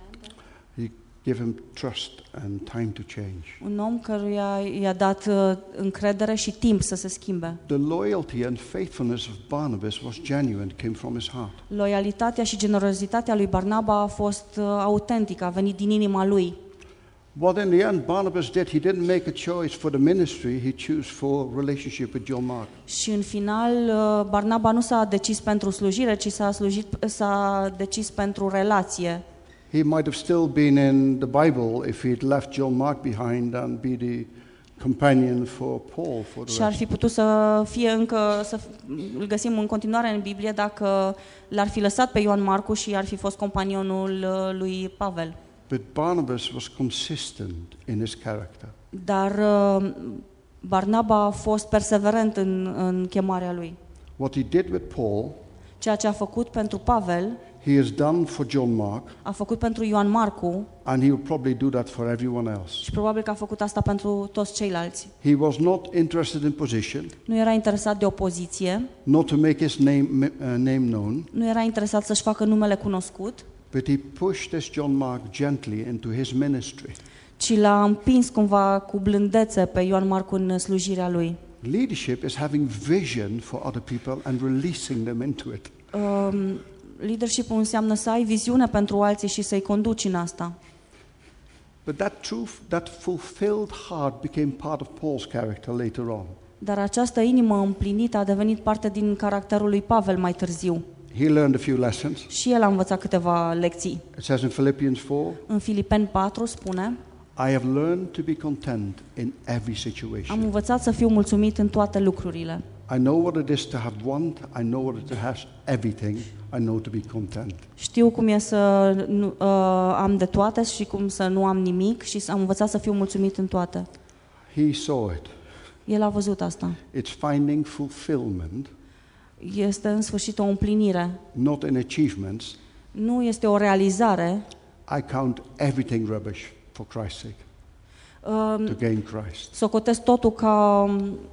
He gave him trust and time to change. un om căruia i-a dat uh, încredere și timp să se schimbe. The loyalty and faithfulness of Barnabas was genuine, came from his heart. Loialitatea și generozitatea lui Barnaba a fost uh, autentică, a venit din inima lui. What in the end Barnabas did, he didn't make a choice for the ministry, he chose for relationship with John Mark. Și în final uh, Barnaba nu s-a decis pentru slujire, ci s-a slujit s-a decis pentru relație. He might have still been in the Bible if he'd left John Mark behind and be the companion for Paul for the Și ar rest. fi putut să fie încă să îl găsim în continuare în Biblie dacă l-ar fi lăsat pe Ioan Marcu și ar fi fost companionul uh, lui Pavel. But Barnabas was consistent in his character. Dar uh, Barnaba a fost perseverent în, în chemarea lui. What he did with Paul, Ceea ce a făcut pentru Pavel, he has done for John Mark, a făcut pentru Ioan Marcu and he will probably do that for everyone else. și probabil că a făcut asta pentru toți ceilalți. He was not interested in position, Nu era interesat de o poziție, not to make his name, uh, name known, nu era interesat să-și facă numele cunoscut, but he pushed this John Mark gently into his ministry. ci l-a împins cumva cu blândețe pe Ioan Marcu în slujirea lui. Leadership is having vision for other people and releasing them into it. Um, leadership-ul înseamnă să ai viziune pentru alții și să-i conduci în asta. But that truth, that fulfilled heart became part of Paul's character later on. Dar această inimă împlinită a devenit parte din caracterul lui Pavel mai târziu. He learned a few lessons. Și el a învățat câteva lecții. It says in Philippians four, În Filipeni patru spune: I have learned to be content in every Am situation. învățat să fiu mulțumit în toate lucrurile. I know what it is to have want, I know what it is to have everything, I know to be content. Știu cum e să nu, uh, am de toate și cum să nu am nimic și am învățat să fiu mulțumit în toate. He saw it. El a văzut asta. It's finding fulfillment, Este în sfârșit o împlinire. not in achievements. Nu este o realizare. I count everything rubbish for Christ's sake, Uh, to gain Christ. socotesc totul ca,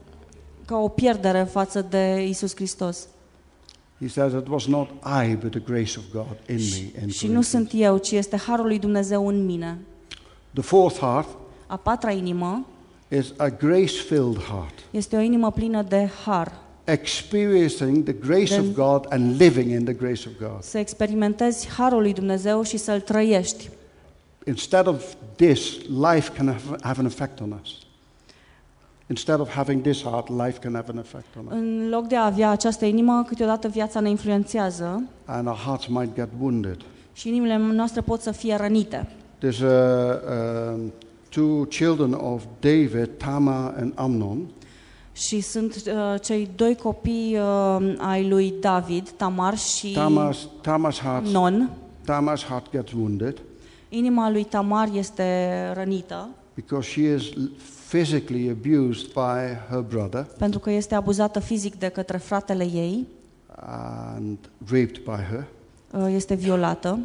ca o pierdere față de Isus Hristos. He says, it was not I, but the grace of God in me. In Și nu sunt eu, ci este harul lui Dumnezeu în mine. The fourth heart A patra inimă is a grace-filled heart, este o inimă plină de har. experiencing the grace Then- of God and living in the grace of God. Să experimentezi harul lui Dumnezeu și să-l trăiești. Instead of this, life can have, have an effect on us. Instead of having this heart, life can have an effect on us. În loc de a avea această inimă, câteodată viața ne influențează And our hearts might get wounded. și inimile noastre pot să fie rănite. There's uh, um, two children of David, Tamar and Amnon. Și sunt uh, cei doi copii uh, ai lui David, Tamar și Tamar's, Tamar's, heart, Non. Tamar's heart gets wounded Inima lui Tamar este rănită because she is l- physically abused by her brother pentru că este abuzată fizic de către fratele ei, and raped by her. uh, este violată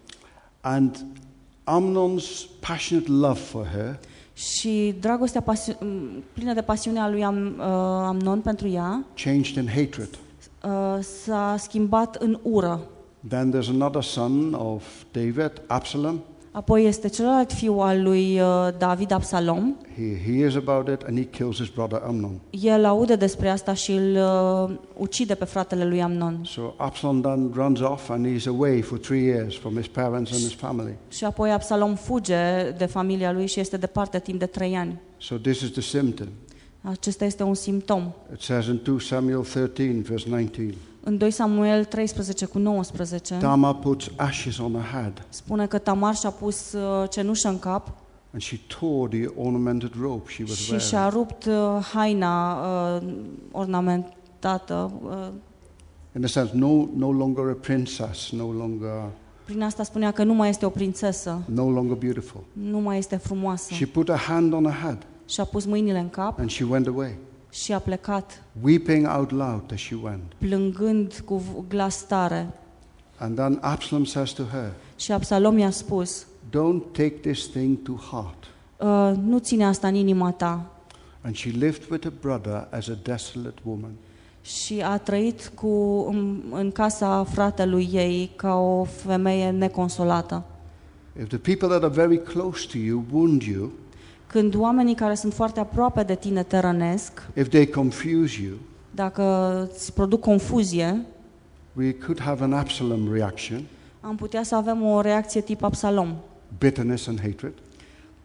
And Amnon's passionate love for her și dragostea pasio- m, plină de pasiune a lui Am, uh, Amnon pentru ea changed in hatred. uh, s-a schimbat în ură. Then there's another son of David, Absalom. Apoi este celălalt fiu al lui uh, David, Absalom. He hears about it and he kills his brother Amnon. El aude despre asta și îl uh, ucide pe fratele lui Amnon. So Absalom then runs off and he's away for three years from his parents and his family. Și apoi Absalom fuge de familia lui și este departe timp de trei ani. So this is the symptom. Acesta este un simptom. It says in two Samuel thirteen, verse nineteen, În doi Samuel treisprezece cu nouăsprezece Tamar puts ashes on her head spune că Tamar și-a pus uh, cenușă în cap and she tore the ornamented robe she was și și-a wearing. rupt uh, haina uh, ornamentată. Uh, In a sense, no, no longer a princess, no longer, prin asta spunea că nu mai este o prințesă, no longer beautiful. nu mai este frumoasă. She put her hand on her head Și-a pus mâinile în cap and she went away, și a plecat, weeping out loud as she went. plângând cu glas tare. And then Absalom says to her, Și Absalom i-a spus: don't take this thing to heart. uh, nu ține asta în inima ta. And she lived with her brother as a desolate woman. Și a trăit cu, în, în casa fratelui ei ca o femeie neconsolată. If the people that are very close to you wound you, Când oamenii care sunt foarte aproape de tine te rănesc, if they confuse you, dacă îți produc confuzie, we could have an Absalom reaction, am putea să avem o reacție tip Absalom, bitterness and hatred.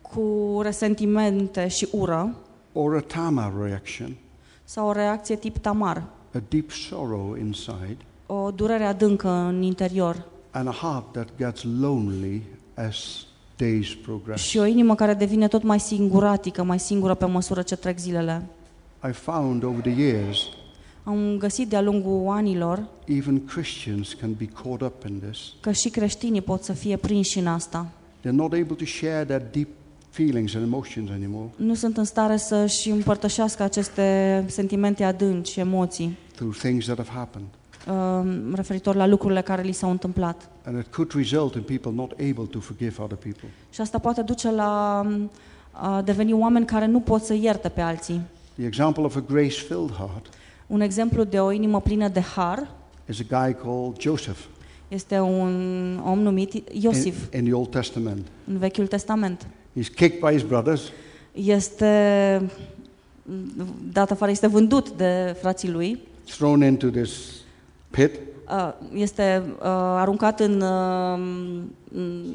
cu resentimente și ură, or a Tamar reaction, sau o reacție tip Tamar, a deep sorrow inside, o durere adâncă în interior and a heart that gets lonely as days progress. și o inimă care devine tot mai singuratică, mai singură pe măsură ce trec zilele. I found over the years, Am găsit de-a lungul anilor even Christians can be caught up in this. că și creștinii pot să fie prinși în asta. They're not able to share their deep feelings and emotions anymore Nu sunt în stare să-și împărtășească aceste sentimente adânci și emoții, through things that have happened. uh, referitor la lucrurile care li s-au întâmplat. And it could result in people not able to forgive other people. Și asta poate duce la um, a deveni oameni care nu pot să ierte pe alții. The example of a grace-filled heart Un exemplu de o inimă plină de har is a guy called Joseph este un om numit in, Iosif in the Old Testament. în Vechiul Testament. He's kicked by his brothers. Este dat afară, este vândut de frații lui, Thrown into this pit. uh, este uh, aruncat în, uh, în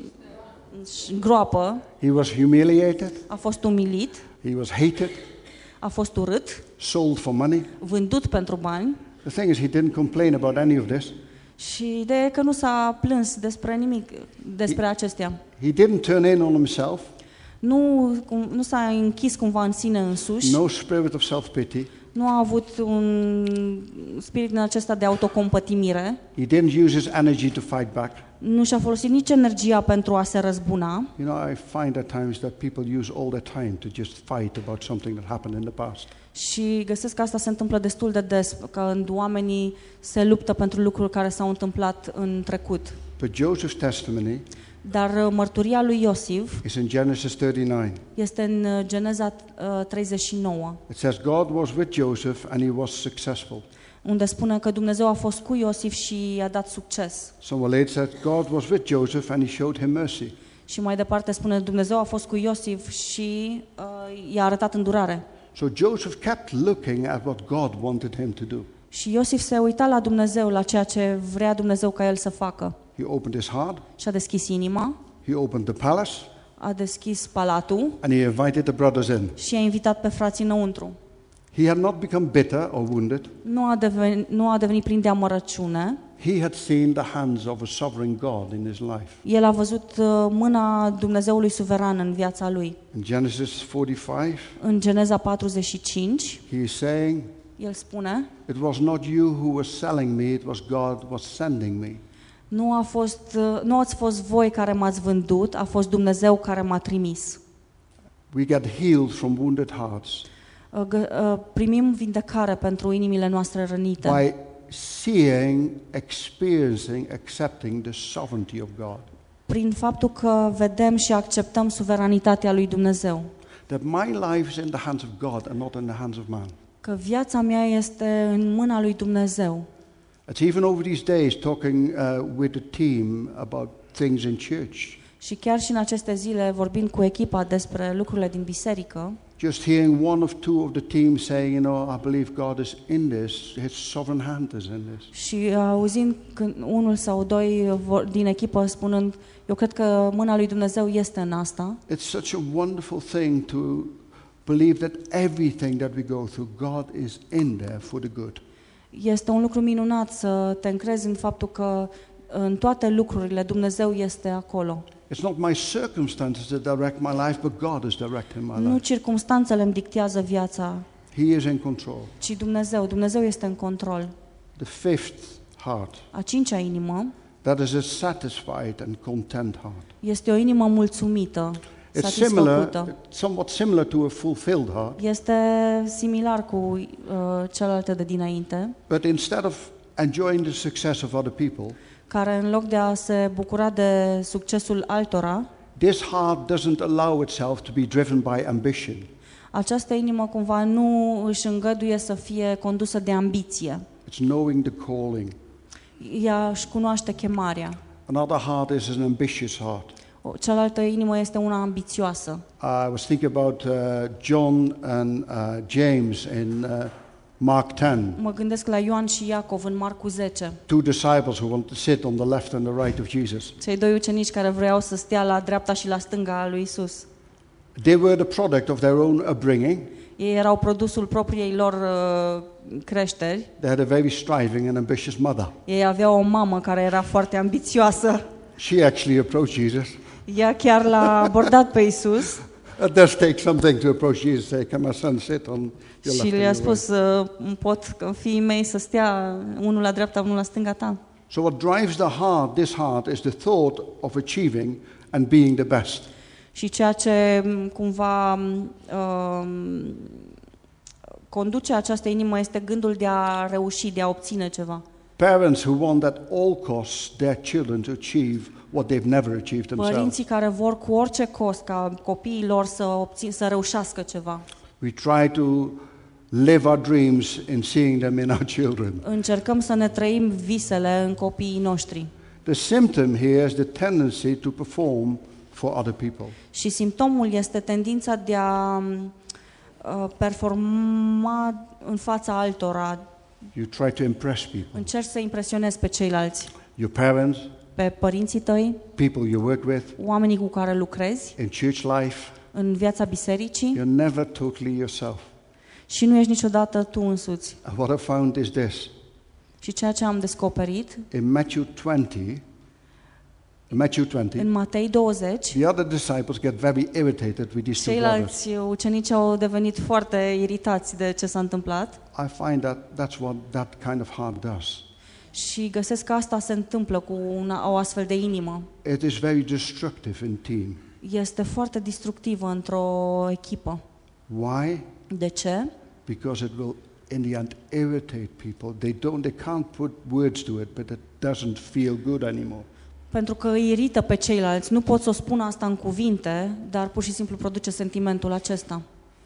groapă, He was humiliated. a fost umilit, He was hated, a fost urât, sold for money. vândut pentru bani The thing is, he didn't complain about any of this. și ideea e că nu s-a plâns despre nimic, despre acestea. He didn't turn in on himself. Nu, cum- nu s-a închis cumva în sine însuși, No spirit of self-pity. nu a avut un spirit din acesta de autocompătimire, He didn't use his energy to fight back. nu și-a folosit nici energia pentru a se răzbuna. You know, I find at times that people use all their time to just fight about something that happened in the past. Și găsesc că asta se întâmplă destul de des, când oamenii se luptă pentru lucruri care s-au întâmplat în trecut. But Joseph's testimony Dar uh, mărturia lui Iosif is in Genesis thirty-nine. este în uh, Geneza uh, treizeci și nouă, It says, God was with Joseph and he was successful. unde spune că Dumnezeu a fost cu Iosif și i-a dat succes. Somewhere later said, God was with Joseph and he showed him mercy. Și mai departe spune Dumnezeu a fost cu Iosif și uh, i-a arătat îndurare. So Joseph kept looking at what God wanted him to do. Și Iosif se uita la Dumnezeu, la ceea ce vrea Dumnezeu ca el să facă. He opened his heart, Și-a deschis inima, he opened the palace, a deschis palatul and he invited the brothers in. și i-a invitat pe frații înăuntru. He had not become bitter or wounded. Nu a, devenit, nu a devenit plin de amărăciune. He had seen the hands of a sovereign God in his life. El a văzut uh, mâna Dumnezeului suveran în viața lui. In Genesis forty-five, În Geneza patruzeci și cinci, he is saying, el spune, it was not you who were selling me, it was God was sending me. nu, a fost, uh, nu ați fost voi care m-ați vândut, a fost Dumnezeu care m-a trimis. We get healed from wounded hearts Uh, gă- uh, primim vindecare pentru inimile noastre rănite. by seeing, experiencing, accepting the sovereignty of God. Prin faptul că vedem și acceptăm suveranitatea lui Dumnezeu. That my life is in the hands of God and not in the hands of man. Că viața mea este în mâna lui Dumnezeu. It's even over these days talking uh, with the team about things in church. Și chiar și în aceste zile, vorbind cu echipa despre lucrurile din biserică, Just hearing one of two of the team saying, you know, I believe God is in this, His sovereign hand is in this. și auzind când unul sau doi vor- din echipă spunând, eu cred că mâna lui Dumnezeu este în asta, It's such a wonderful thing to believe that everything that we go through, God is in there for the good. este un lucru minunat să te încrezi în faptul că în toate lucrurile Dumnezeu este acolo. It's not my circumstances that direct my life, but God is directing my Nu life. circumstanțele îmi dictează viața, He is in control. ci Dumnezeu. Dumnezeu este în control. The fifth heart, A cincea inimă that is a satisfied and content heart. este o inimă mulțumită, It's satisfăcută. similar, somewhat similar to a fulfilled heart, Este similar cu uh, celelalte de dinainte, but instead of enjoying the success of other people, care în loc de a se bucura de succesul altora, this heart doesn't allow itself to be driven by ambition. această inimă cumva nu își îngăduie să fie condusă de ambiție. It's knowing the calling. Ea își cunoaște chemarea. Another heart is an ambitious heart. O- Cealaltă inimă este una ambițioasă. I was thinking about uh, John and uh, James in uh, Mark ten, Mă gândesc la Ioan și Iacov în Marcu zece, two disciples who wanted to sit on the left and the right of Jesus. cei doi ucenici care vreau să stea la dreapta și la stânga a lui Isus. They were the product of their own upbringing. Ei erau produsul propriei lor uh, creșteri. They had a very striving and ambitious mother. Ei aveau o mamă care era foarte ambițioasă. She actually approached Jesus. Ea chiar l-a abordat pe Isus It does take something to approach Jesus and say, "Come, my son, sit on your și left le-a and your right." spus, uh, pot fiii mei să stea unul la dreapta, unul la stânga ta. So what drives the heart, this heart, is the thought of achieving and being the best. Și ceea ce m, cumva um, conduce această inimă este gândul de a reuși, de a obține ceva. Parents who want at all costs their children to achieve what they've never achieved themselves. Părinții care vor cu orice cost ca copiii lor să obțin, să reușească ceva. We try to live our dreams in seeing them in our children. Încercăm să ne trăim visele în copiii noștri. The symptom here is the tendency to perform for other people. Și simptomul este tendința de a uh, performa în fața altora. You try to impress people. Încerci să impresionezi pe ceilalți, Your parents, pe părinții tăi, people you work with, oamenii cu care lucrezi, in church life. în viața bisericii You're never totally yourself. și nu ești niciodată tu însuți. And what I found is this. Și ceea ce am descoperit In Matthew twenty, in Matthew twenty, în Matei douăzeci, the other disciples get very irritated with these two brothers. ceilalți ucenici au devenit foarte iritați de ce s-a întâmplat I find that that's what that kind of heart does. și găsesc că asta se întâmplă cu una, o astfel de inimă. It is very destructive in team. Este foarte destructivă într-o echipă. Why? De ce? Because it will, in the end, irritate people. They don't, they can't put words to it, but it doesn't feel good anymore. Pentru că îi irită pe ceilalți. Nu pot să o spun asta în cuvinte, dar pur și simplu produce sentimentul acesta.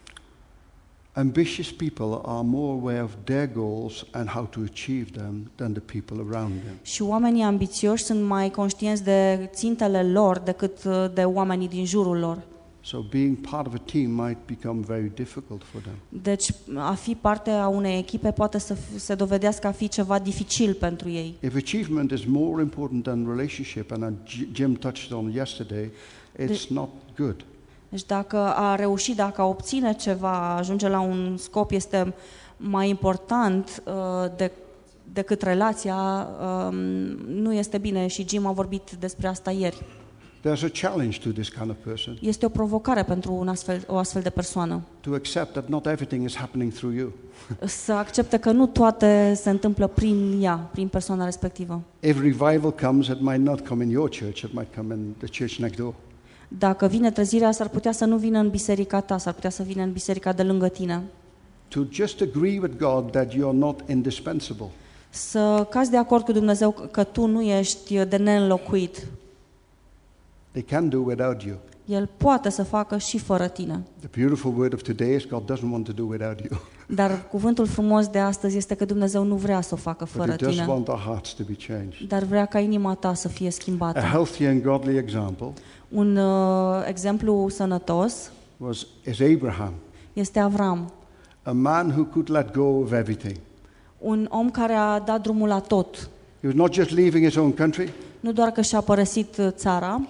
Ambitious people are more aware of their goals and how to achieve them than the people around them. Și oamenii ambițioși sunt mai conștienți de țintele lor decât de oamenii din jurul lor. So being part of a team might become very difficult for them. Deci a fi parte a unei echipe poate să f- se dovedească a fi ceva dificil pentru ei. If achievement is more important than relationship, and Jim touched on yesterday, it's not good. Deci dacă a reuși, dacă a obține ceva, a ajunge la un scop este mai important uh, de, decât relația, uh, nu este bine și Jim a vorbit despre asta ieri. There's a challenge to this kind of person. Este o provocare pentru un astfel, o astfel de persoană. To accept that not everything is happening through you. Să accepte că nu toate se întâmplă prin ea, prin persoana respectivă. If revival comes, it might not come in your church, it might come in the church next door. Dacă vine trezirea, s-ar putea să nu vină în biserica ta, s-ar putea să vină în biserica de lângă tine. To just agree with God that you are not indispensable. Să cazi de acord cu Dumnezeu că tu nu ești de neînlocuit. They can do without you. El poate să facă și fără tine. The beautiful word of today is God doesn't want to do without you. Dar cuvântul frumos de astăzi este că Dumnezeu nu vrea să o facă But fără He does tine, want our hearts to be changed. dar vrea ca inima ta să fie A schimbată. healthy and godly example Un uh, exemplu sănătos was is Abraham, este Avram, a man who could let go of everything. un om care a dat drumul la tot. He was not just leaving his own country, Nu doar că și-a părăsit uh, țara,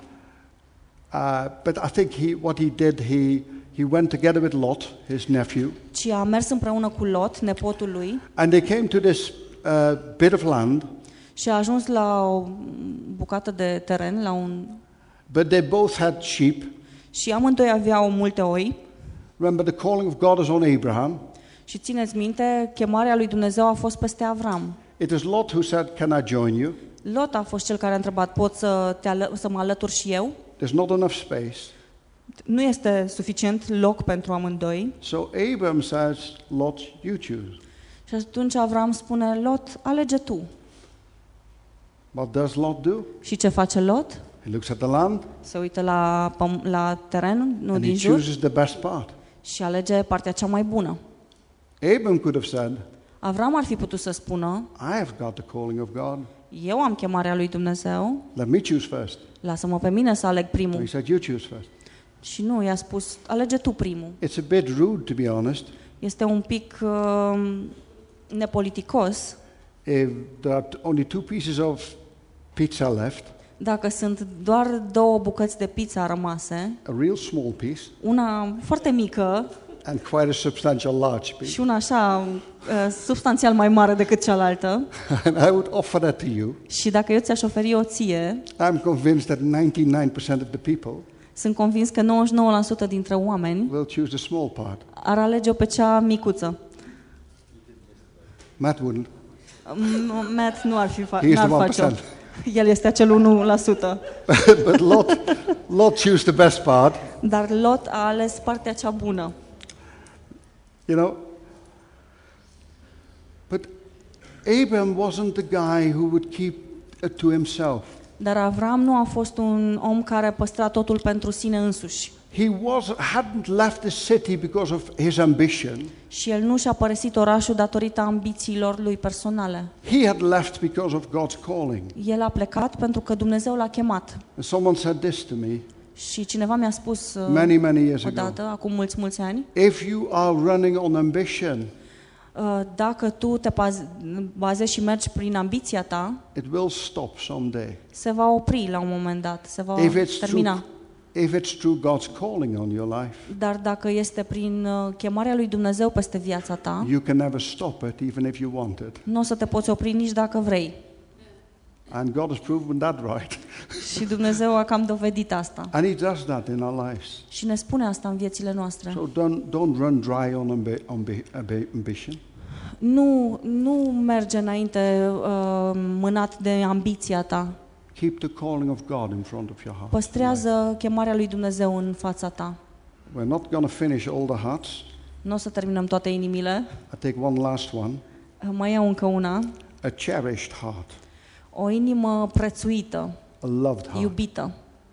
uh, but I think he, what he did, he, he went together with Lot, his nephew, ci a mers împreună cu Lot, nepotul lui, and they came to this uh, bit of land, și a ajuns la o bucată de teren, la un... but they both had sheep. și amândoi aveau multe oi. Remember, the calling of God is on Abraham. Și țineți minte, chemarea lui Dumnezeu a fost peste Avram. It is Lot who said, "Can I join you?" Lot a fost cel care a întrebat, pot să, te ală- să mă alătur și eu? There's not enough space. Nu este suficient loc pentru amândoi. So Abraham says, "Lot, you choose." Și atunci Avram spune, Lot, alege tu. What does Lot do? Și ce face Lot? He looks at the land Se uită la, păm- la teren, nu and he din jur, chooses the best part. și alege partea cea mai bună. Abraham could have said, Avram ar fi putut să spună, "I have got the calling of God. eu am chemarea lui Dumnezeu, Let me choose first." lasă-mă pe mine să aleg He primul. said, "You choose first." Și nu, i-a spus, alege tu primul. It's a bit rude, to be honest. Este un pic uh, nepoliticos. If there are only two pieces of pizza left, Dacă sunt doar două bucăți de pizza rămase, a real small piece una foarte mică and quite a substantial large piece, și una așa uh, substanțial mai mare decât cealaltă, and I would offer that to you, și dacă eu ți-aș oferi o ție, I'm convinced that ninety-nine percent of the people sunt convins că nouăzeci și nouă la sută dintre oameni will choose the small part. ar alege-o pe cea micuță. Matt wouldn't. M- Matt nu ar fi fa- He is n-ar the one face-o. percent. El este acel unu la sută. But Lot, Lot chose the best part. Dar Lot a ales partea cea bună. You know, but Abraham wasn't the guy who would keep it to himself. Dar Avram nu a fost un om care păstra totul pentru sine însuși. He was, hadn't left the city because of his ambition. Și el nu și-a părăsit orașul datorită ambițiilor lui personale. He had left because of God's calling. El a plecat pentru că Dumnezeu l-a chemat. And someone said this to me Și cineva mi-a spus uh, many, many years ago. odată, acum mulți, mulți ani, If you are running on ambition, uh, dacă tu te baz- bazezi și mergi prin ambiția ta, it will stop someday. se va opri la un moment dat, se va If it's termina. true, if it's true God's calling on your life, Dar dacă este prin uh, chemarea lui Dumnezeu peste viața ta, you can never stop it, even if you want it. nu o să te poți opri nici dacă vrei. And God has proven that right. Și Dumnezeu a cam dovedit asta. And He does that in our lives. Și ne spune asta în viețile noastre. So don't, don't run dry on ambi- ambi- ambi- ambition. Nu, nu merge înainte uh, mânat de ambiția ta. Keep the calling of God in front of your heart. Păstrează chemarea lui Dumnezeu în fața ta. We're not going to finish all the hearts. Nu o să terminăm toate inimile. I take one last one. Uh, Mai iau încă una. A cherished heart. O inimă prețuită, A loved heart. iubită.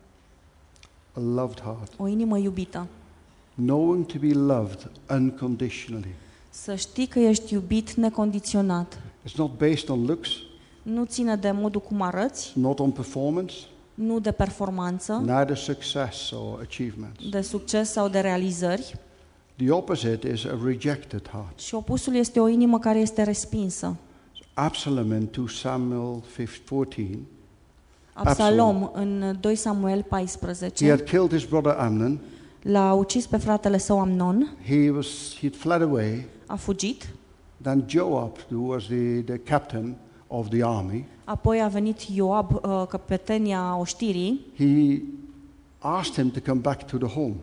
A loved heart. O inimă iubită. Knowing to be loved unconditionally. Să știi că ești iubit necondiționat. It's not based on looks, Nu ține de modul cum arăți, not on performance, nu de performanță, neither success or achievements. de succes sau de realizări. The opposite is a rejected heart. Și opusul este o inimă care este respinsă. Absalom in two Samuel fourteen, Absalom în doi Samuel he paisprezece had killed his brother Amnon. l-a ucis pe fratele său Amnon, He was he'd fled away. a fugit, Then Joab, who was the, the captain of the army, apoi a venit Ioab, uh, căpetenia oștirii, he asked him to come back to the home.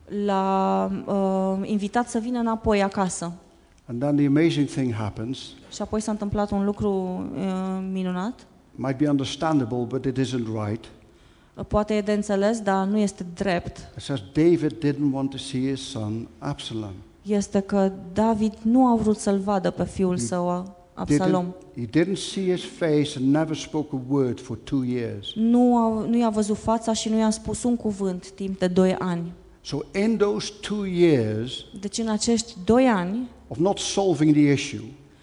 l-a uh, invitat să vină înapoi acasă. And then the amazing thing happens. Și apoi s-a întâmplat un lucru uh, minunat. Might be understandable, but it isn't right. Poate e de înțeles, dar nu este drept. It says David didn't want to see his son Absalom. Este că David nu a vrut să-l vadă pe fiul său Absalom. Didn't, he didn't see his face and never spoke a word for two years. Nu, a, nu i-a văzut fața și nu i-a spus un cuvânt timp de doi ani. So in those two years Deci în acești doi ani of not solving the issue,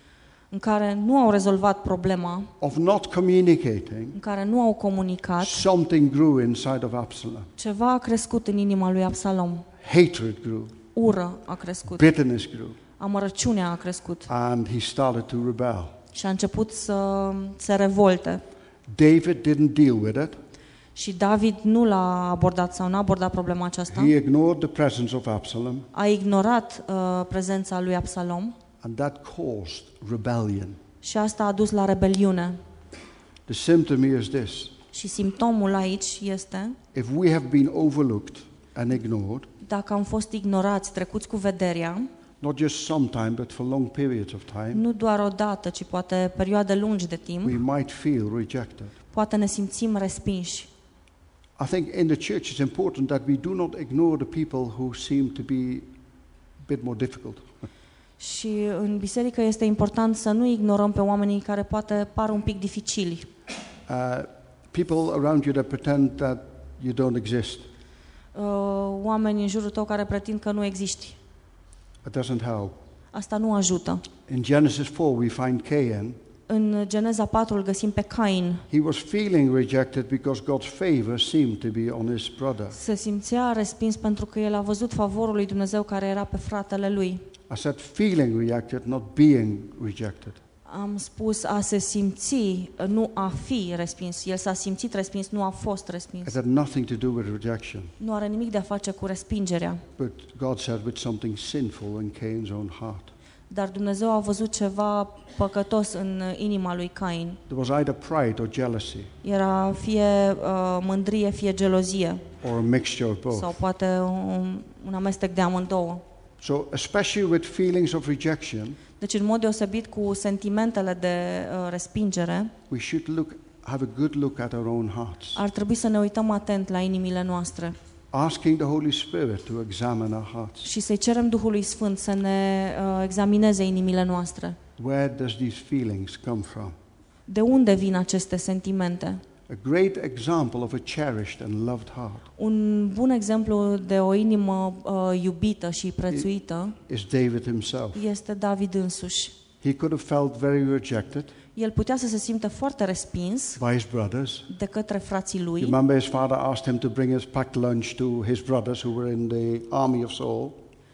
în care nu au rezolvat problema, of not communicating, în care nu au comunicat, something grew inside of Absalom. ceva a crescut în inima lui Absalom. Hatred grew, Ură a crescut, bitterness grew, amărăciunea a crescut and he started to rebel. și a început să se revolte. David didn't deal with it. Și David nu l-a abordat sau n-a abordat problema aceasta. He ignored the presence of Absalom, A ignorat uh, prezența lui Absalom and that caused rebellion. și asta a dus la rebeliune. The symptom here is this. Și simptomul aici este, If we have been overlooked and ignored, dacă am fost ignorați, trecuți cu vederea, not just sometime, but for long periods of time, nu doar o dată, ci poate perioade lungi de timp, we might feel rejected. poate ne simțim respinși. I think in the church it's important that we do not ignore the people who seem to be a bit more difficult. Și în biserică este important să nu ignorăm pe oamenii care poate par un pic dificili. Uh, people around you that pretend that you don't exist. Uh, oameni în jurul tău care pretind că nu existi. It doesn't help. Asta nu ajută. In Genesis four we find Cain. În Geneza patru îl găsim pe Cain. He was feeling rejected because God's favor seemed to be on his brother. Se simțea respins pentru că el a văzut favorul lui Dumnezeu care era pe fratele lui. I said feeling rejected, not being rejected. Am spus a se simți, nu a fi respins. El s-a simțit respins, nu a fost respins. It had nothing to do with rejection. Nu are nimic de a face cu respingerea. But God said with something sinful in Cain's own heart. Dar Dumnezeu a văzut ceva păcătos în inima lui Cain. There was either pride or jealousy, Era fie uh, mândrie, fie gelozie, or a mixture of both. sau poate un, un amestec de amândouă. So, especially with feelings of rejection, Deci, în mod deosebit cu sentimentele de uh, respingere, we should look, have a good look at our own hearts, ar trebui să ne uităm atent la inimile noastre asking the Holy Spirit to examine our hearts. și să-i cerem Duhului Sfânt să ne uh, examineze inimile noastre. Where does these feelings come from? De unde vin aceste sentimente? A great example of a cherished and loved heart Un bun exemplu de o inimă uh, iubită și prețuită is David himself. este David însuși. He could have felt very rejected El putea să se simtă foarte respins by his brothers. de către frații You lui. remember his father asked him to bring his packed lunch to his brothers who were in the army of Saul.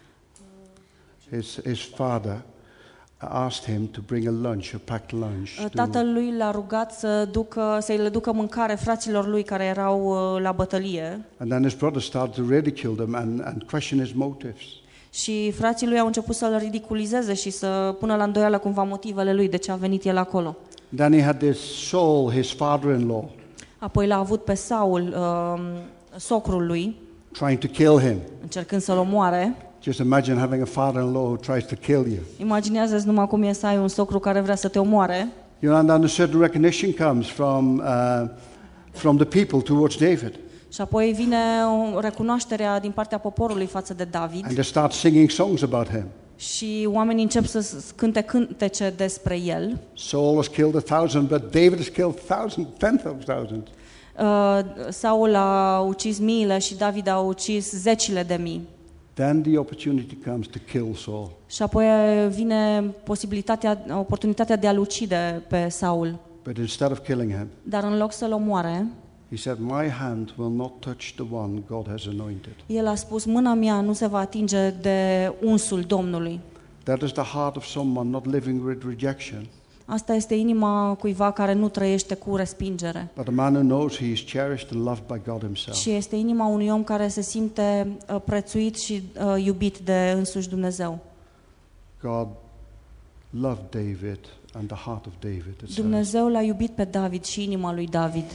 His, his father asked him to bring a lunch, a packed lunch. to- Tatăl lui l-a rugat să ducă, să le ducă mâncare fraților lui care erau uh, la bătălie And then his brothers started to ridicule them and, and question his motives. și frații lui au început să-l ridiculizeze și să pună la îndoială cumva motivele lui de ce a venit el acolo. Then he had this Saul, his father-in-law, Apoi l-a avut pe Saul, uh, socrul lui, trying to kill him. încercând să-l omoare. Just imagine having a father-in-law who tries to kill you. Imaginează-ți numai cum e să ai un socru care vrea să te omoare. You know, and then a certain recognition comes from, uh, from the people towards David. Și apoi vine o recunoașterea din partea poporului față de David And they start singing songs about him. și oamenii încep să s- cânte cântece despre el. Saul has killed a thousand, but David has killed thousand, ten of thousands. Uh, Saul a ucis miile și David a ucis zecile de mii. Then the opportunity comes to kill Saul. Și apoi vine posibilitatea, oportunitatea de a-l ucide pe Saul. But instead of killing him, Dar în loc să-l omoare, he said, "My hand will not touch the one God has anointed." el a spus, mâna mea nu se va atinge de unsul Domnului. That is the heart of someone not living with rejection, Asta este inima cuiva care nu trăiește cu respingere. but a man who knows he is cherished and loved by God himself. Și este inima unui om care se simte uh, prețuit și uh, iubit de însuși Dumnezeu. God loved David and the heart of David. It says. Dumnezeu l-a iubit pe David și inima lui David.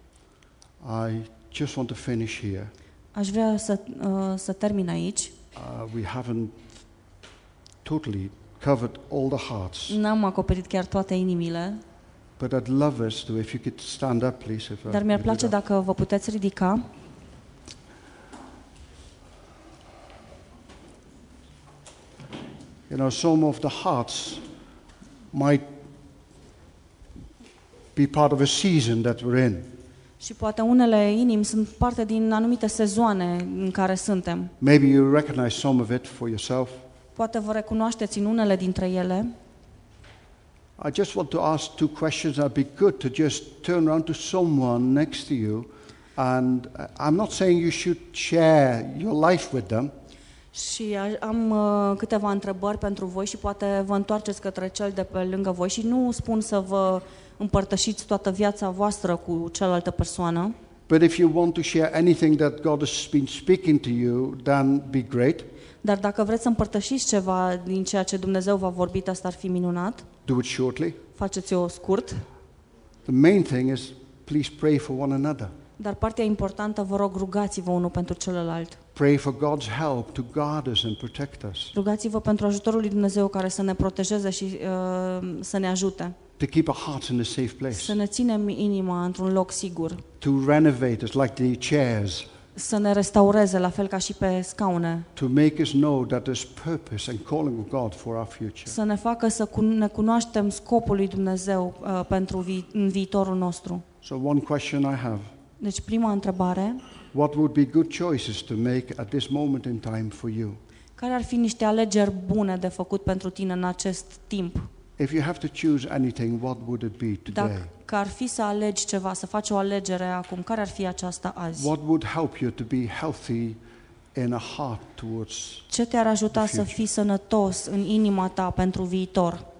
I just want to finish here. Aș vrea să, uh, să termin aici. Uh, we haven't totally covered all the hearts, N-am acoperit chiar toate inimile, but I'd love us to, if you could stand up, please. If I dar mi-ar could do place that. dacă vă puteți ridica. You know, some of the hearts might be part of a season that we're in. Și poate unele inimi sunt parte din anumite sezoane în care suntem. Maybe you recognize some of it for yourself. Poate vă recunoașteți în unele dintre ele. I just want to ask two questions. It'd be good to just turn around to someone next to you. And uh, I'm not saying you should share your life with them, Și a- am uh, câteva întrebări pentru voi și poate vă întoarceți către cel de pe lângă voi și nu spun să vă împărtășiți toată viața voastră cu cealaltă persoană, but if you want to share anything that God has been speaking to you, then be great. dar dacă vreți să împărtășiți ceva din ceea ce Dumnezeu v-a vorbit, asta ar fi minunat. Do it shortly. Faceți-o scurt, The main thing is please pray for one another. dar partea importantă, vă rog, rugați-vă unul pentru celălalt. Pray for God's help to guard us and protect us, Rugați-vă pentru ajutorul lui Dumnezeu care să ne protejeze și uh, să ne ajute. to keep our hearts in a safe Să place, ne ținem inima într-un loc sigur, to renovate us like the chairs, să ne restaureze la fel ca și pe scaune, to make us know that there's purpose and calling of God for our future. să ne facă să cun- ne cunoaștem scopul lui Dumnezeu uh, pentru vi- în viitorul nostru. So one question I have, Deci prima întrebare, what would be good choices to make at this moment in time for you? care ar fi niște alegeri bune de făcut pentru tine în acest timp? If you have to choose anything, what would it be today? Dacă ar fi să alegi ceva, să faci o alegere acum, care ar fi aceasta azi? What would help you to be healthy in a heart towards? Ce te-ar ajuta the să future? fii sănătos în inima ta pentru viitor?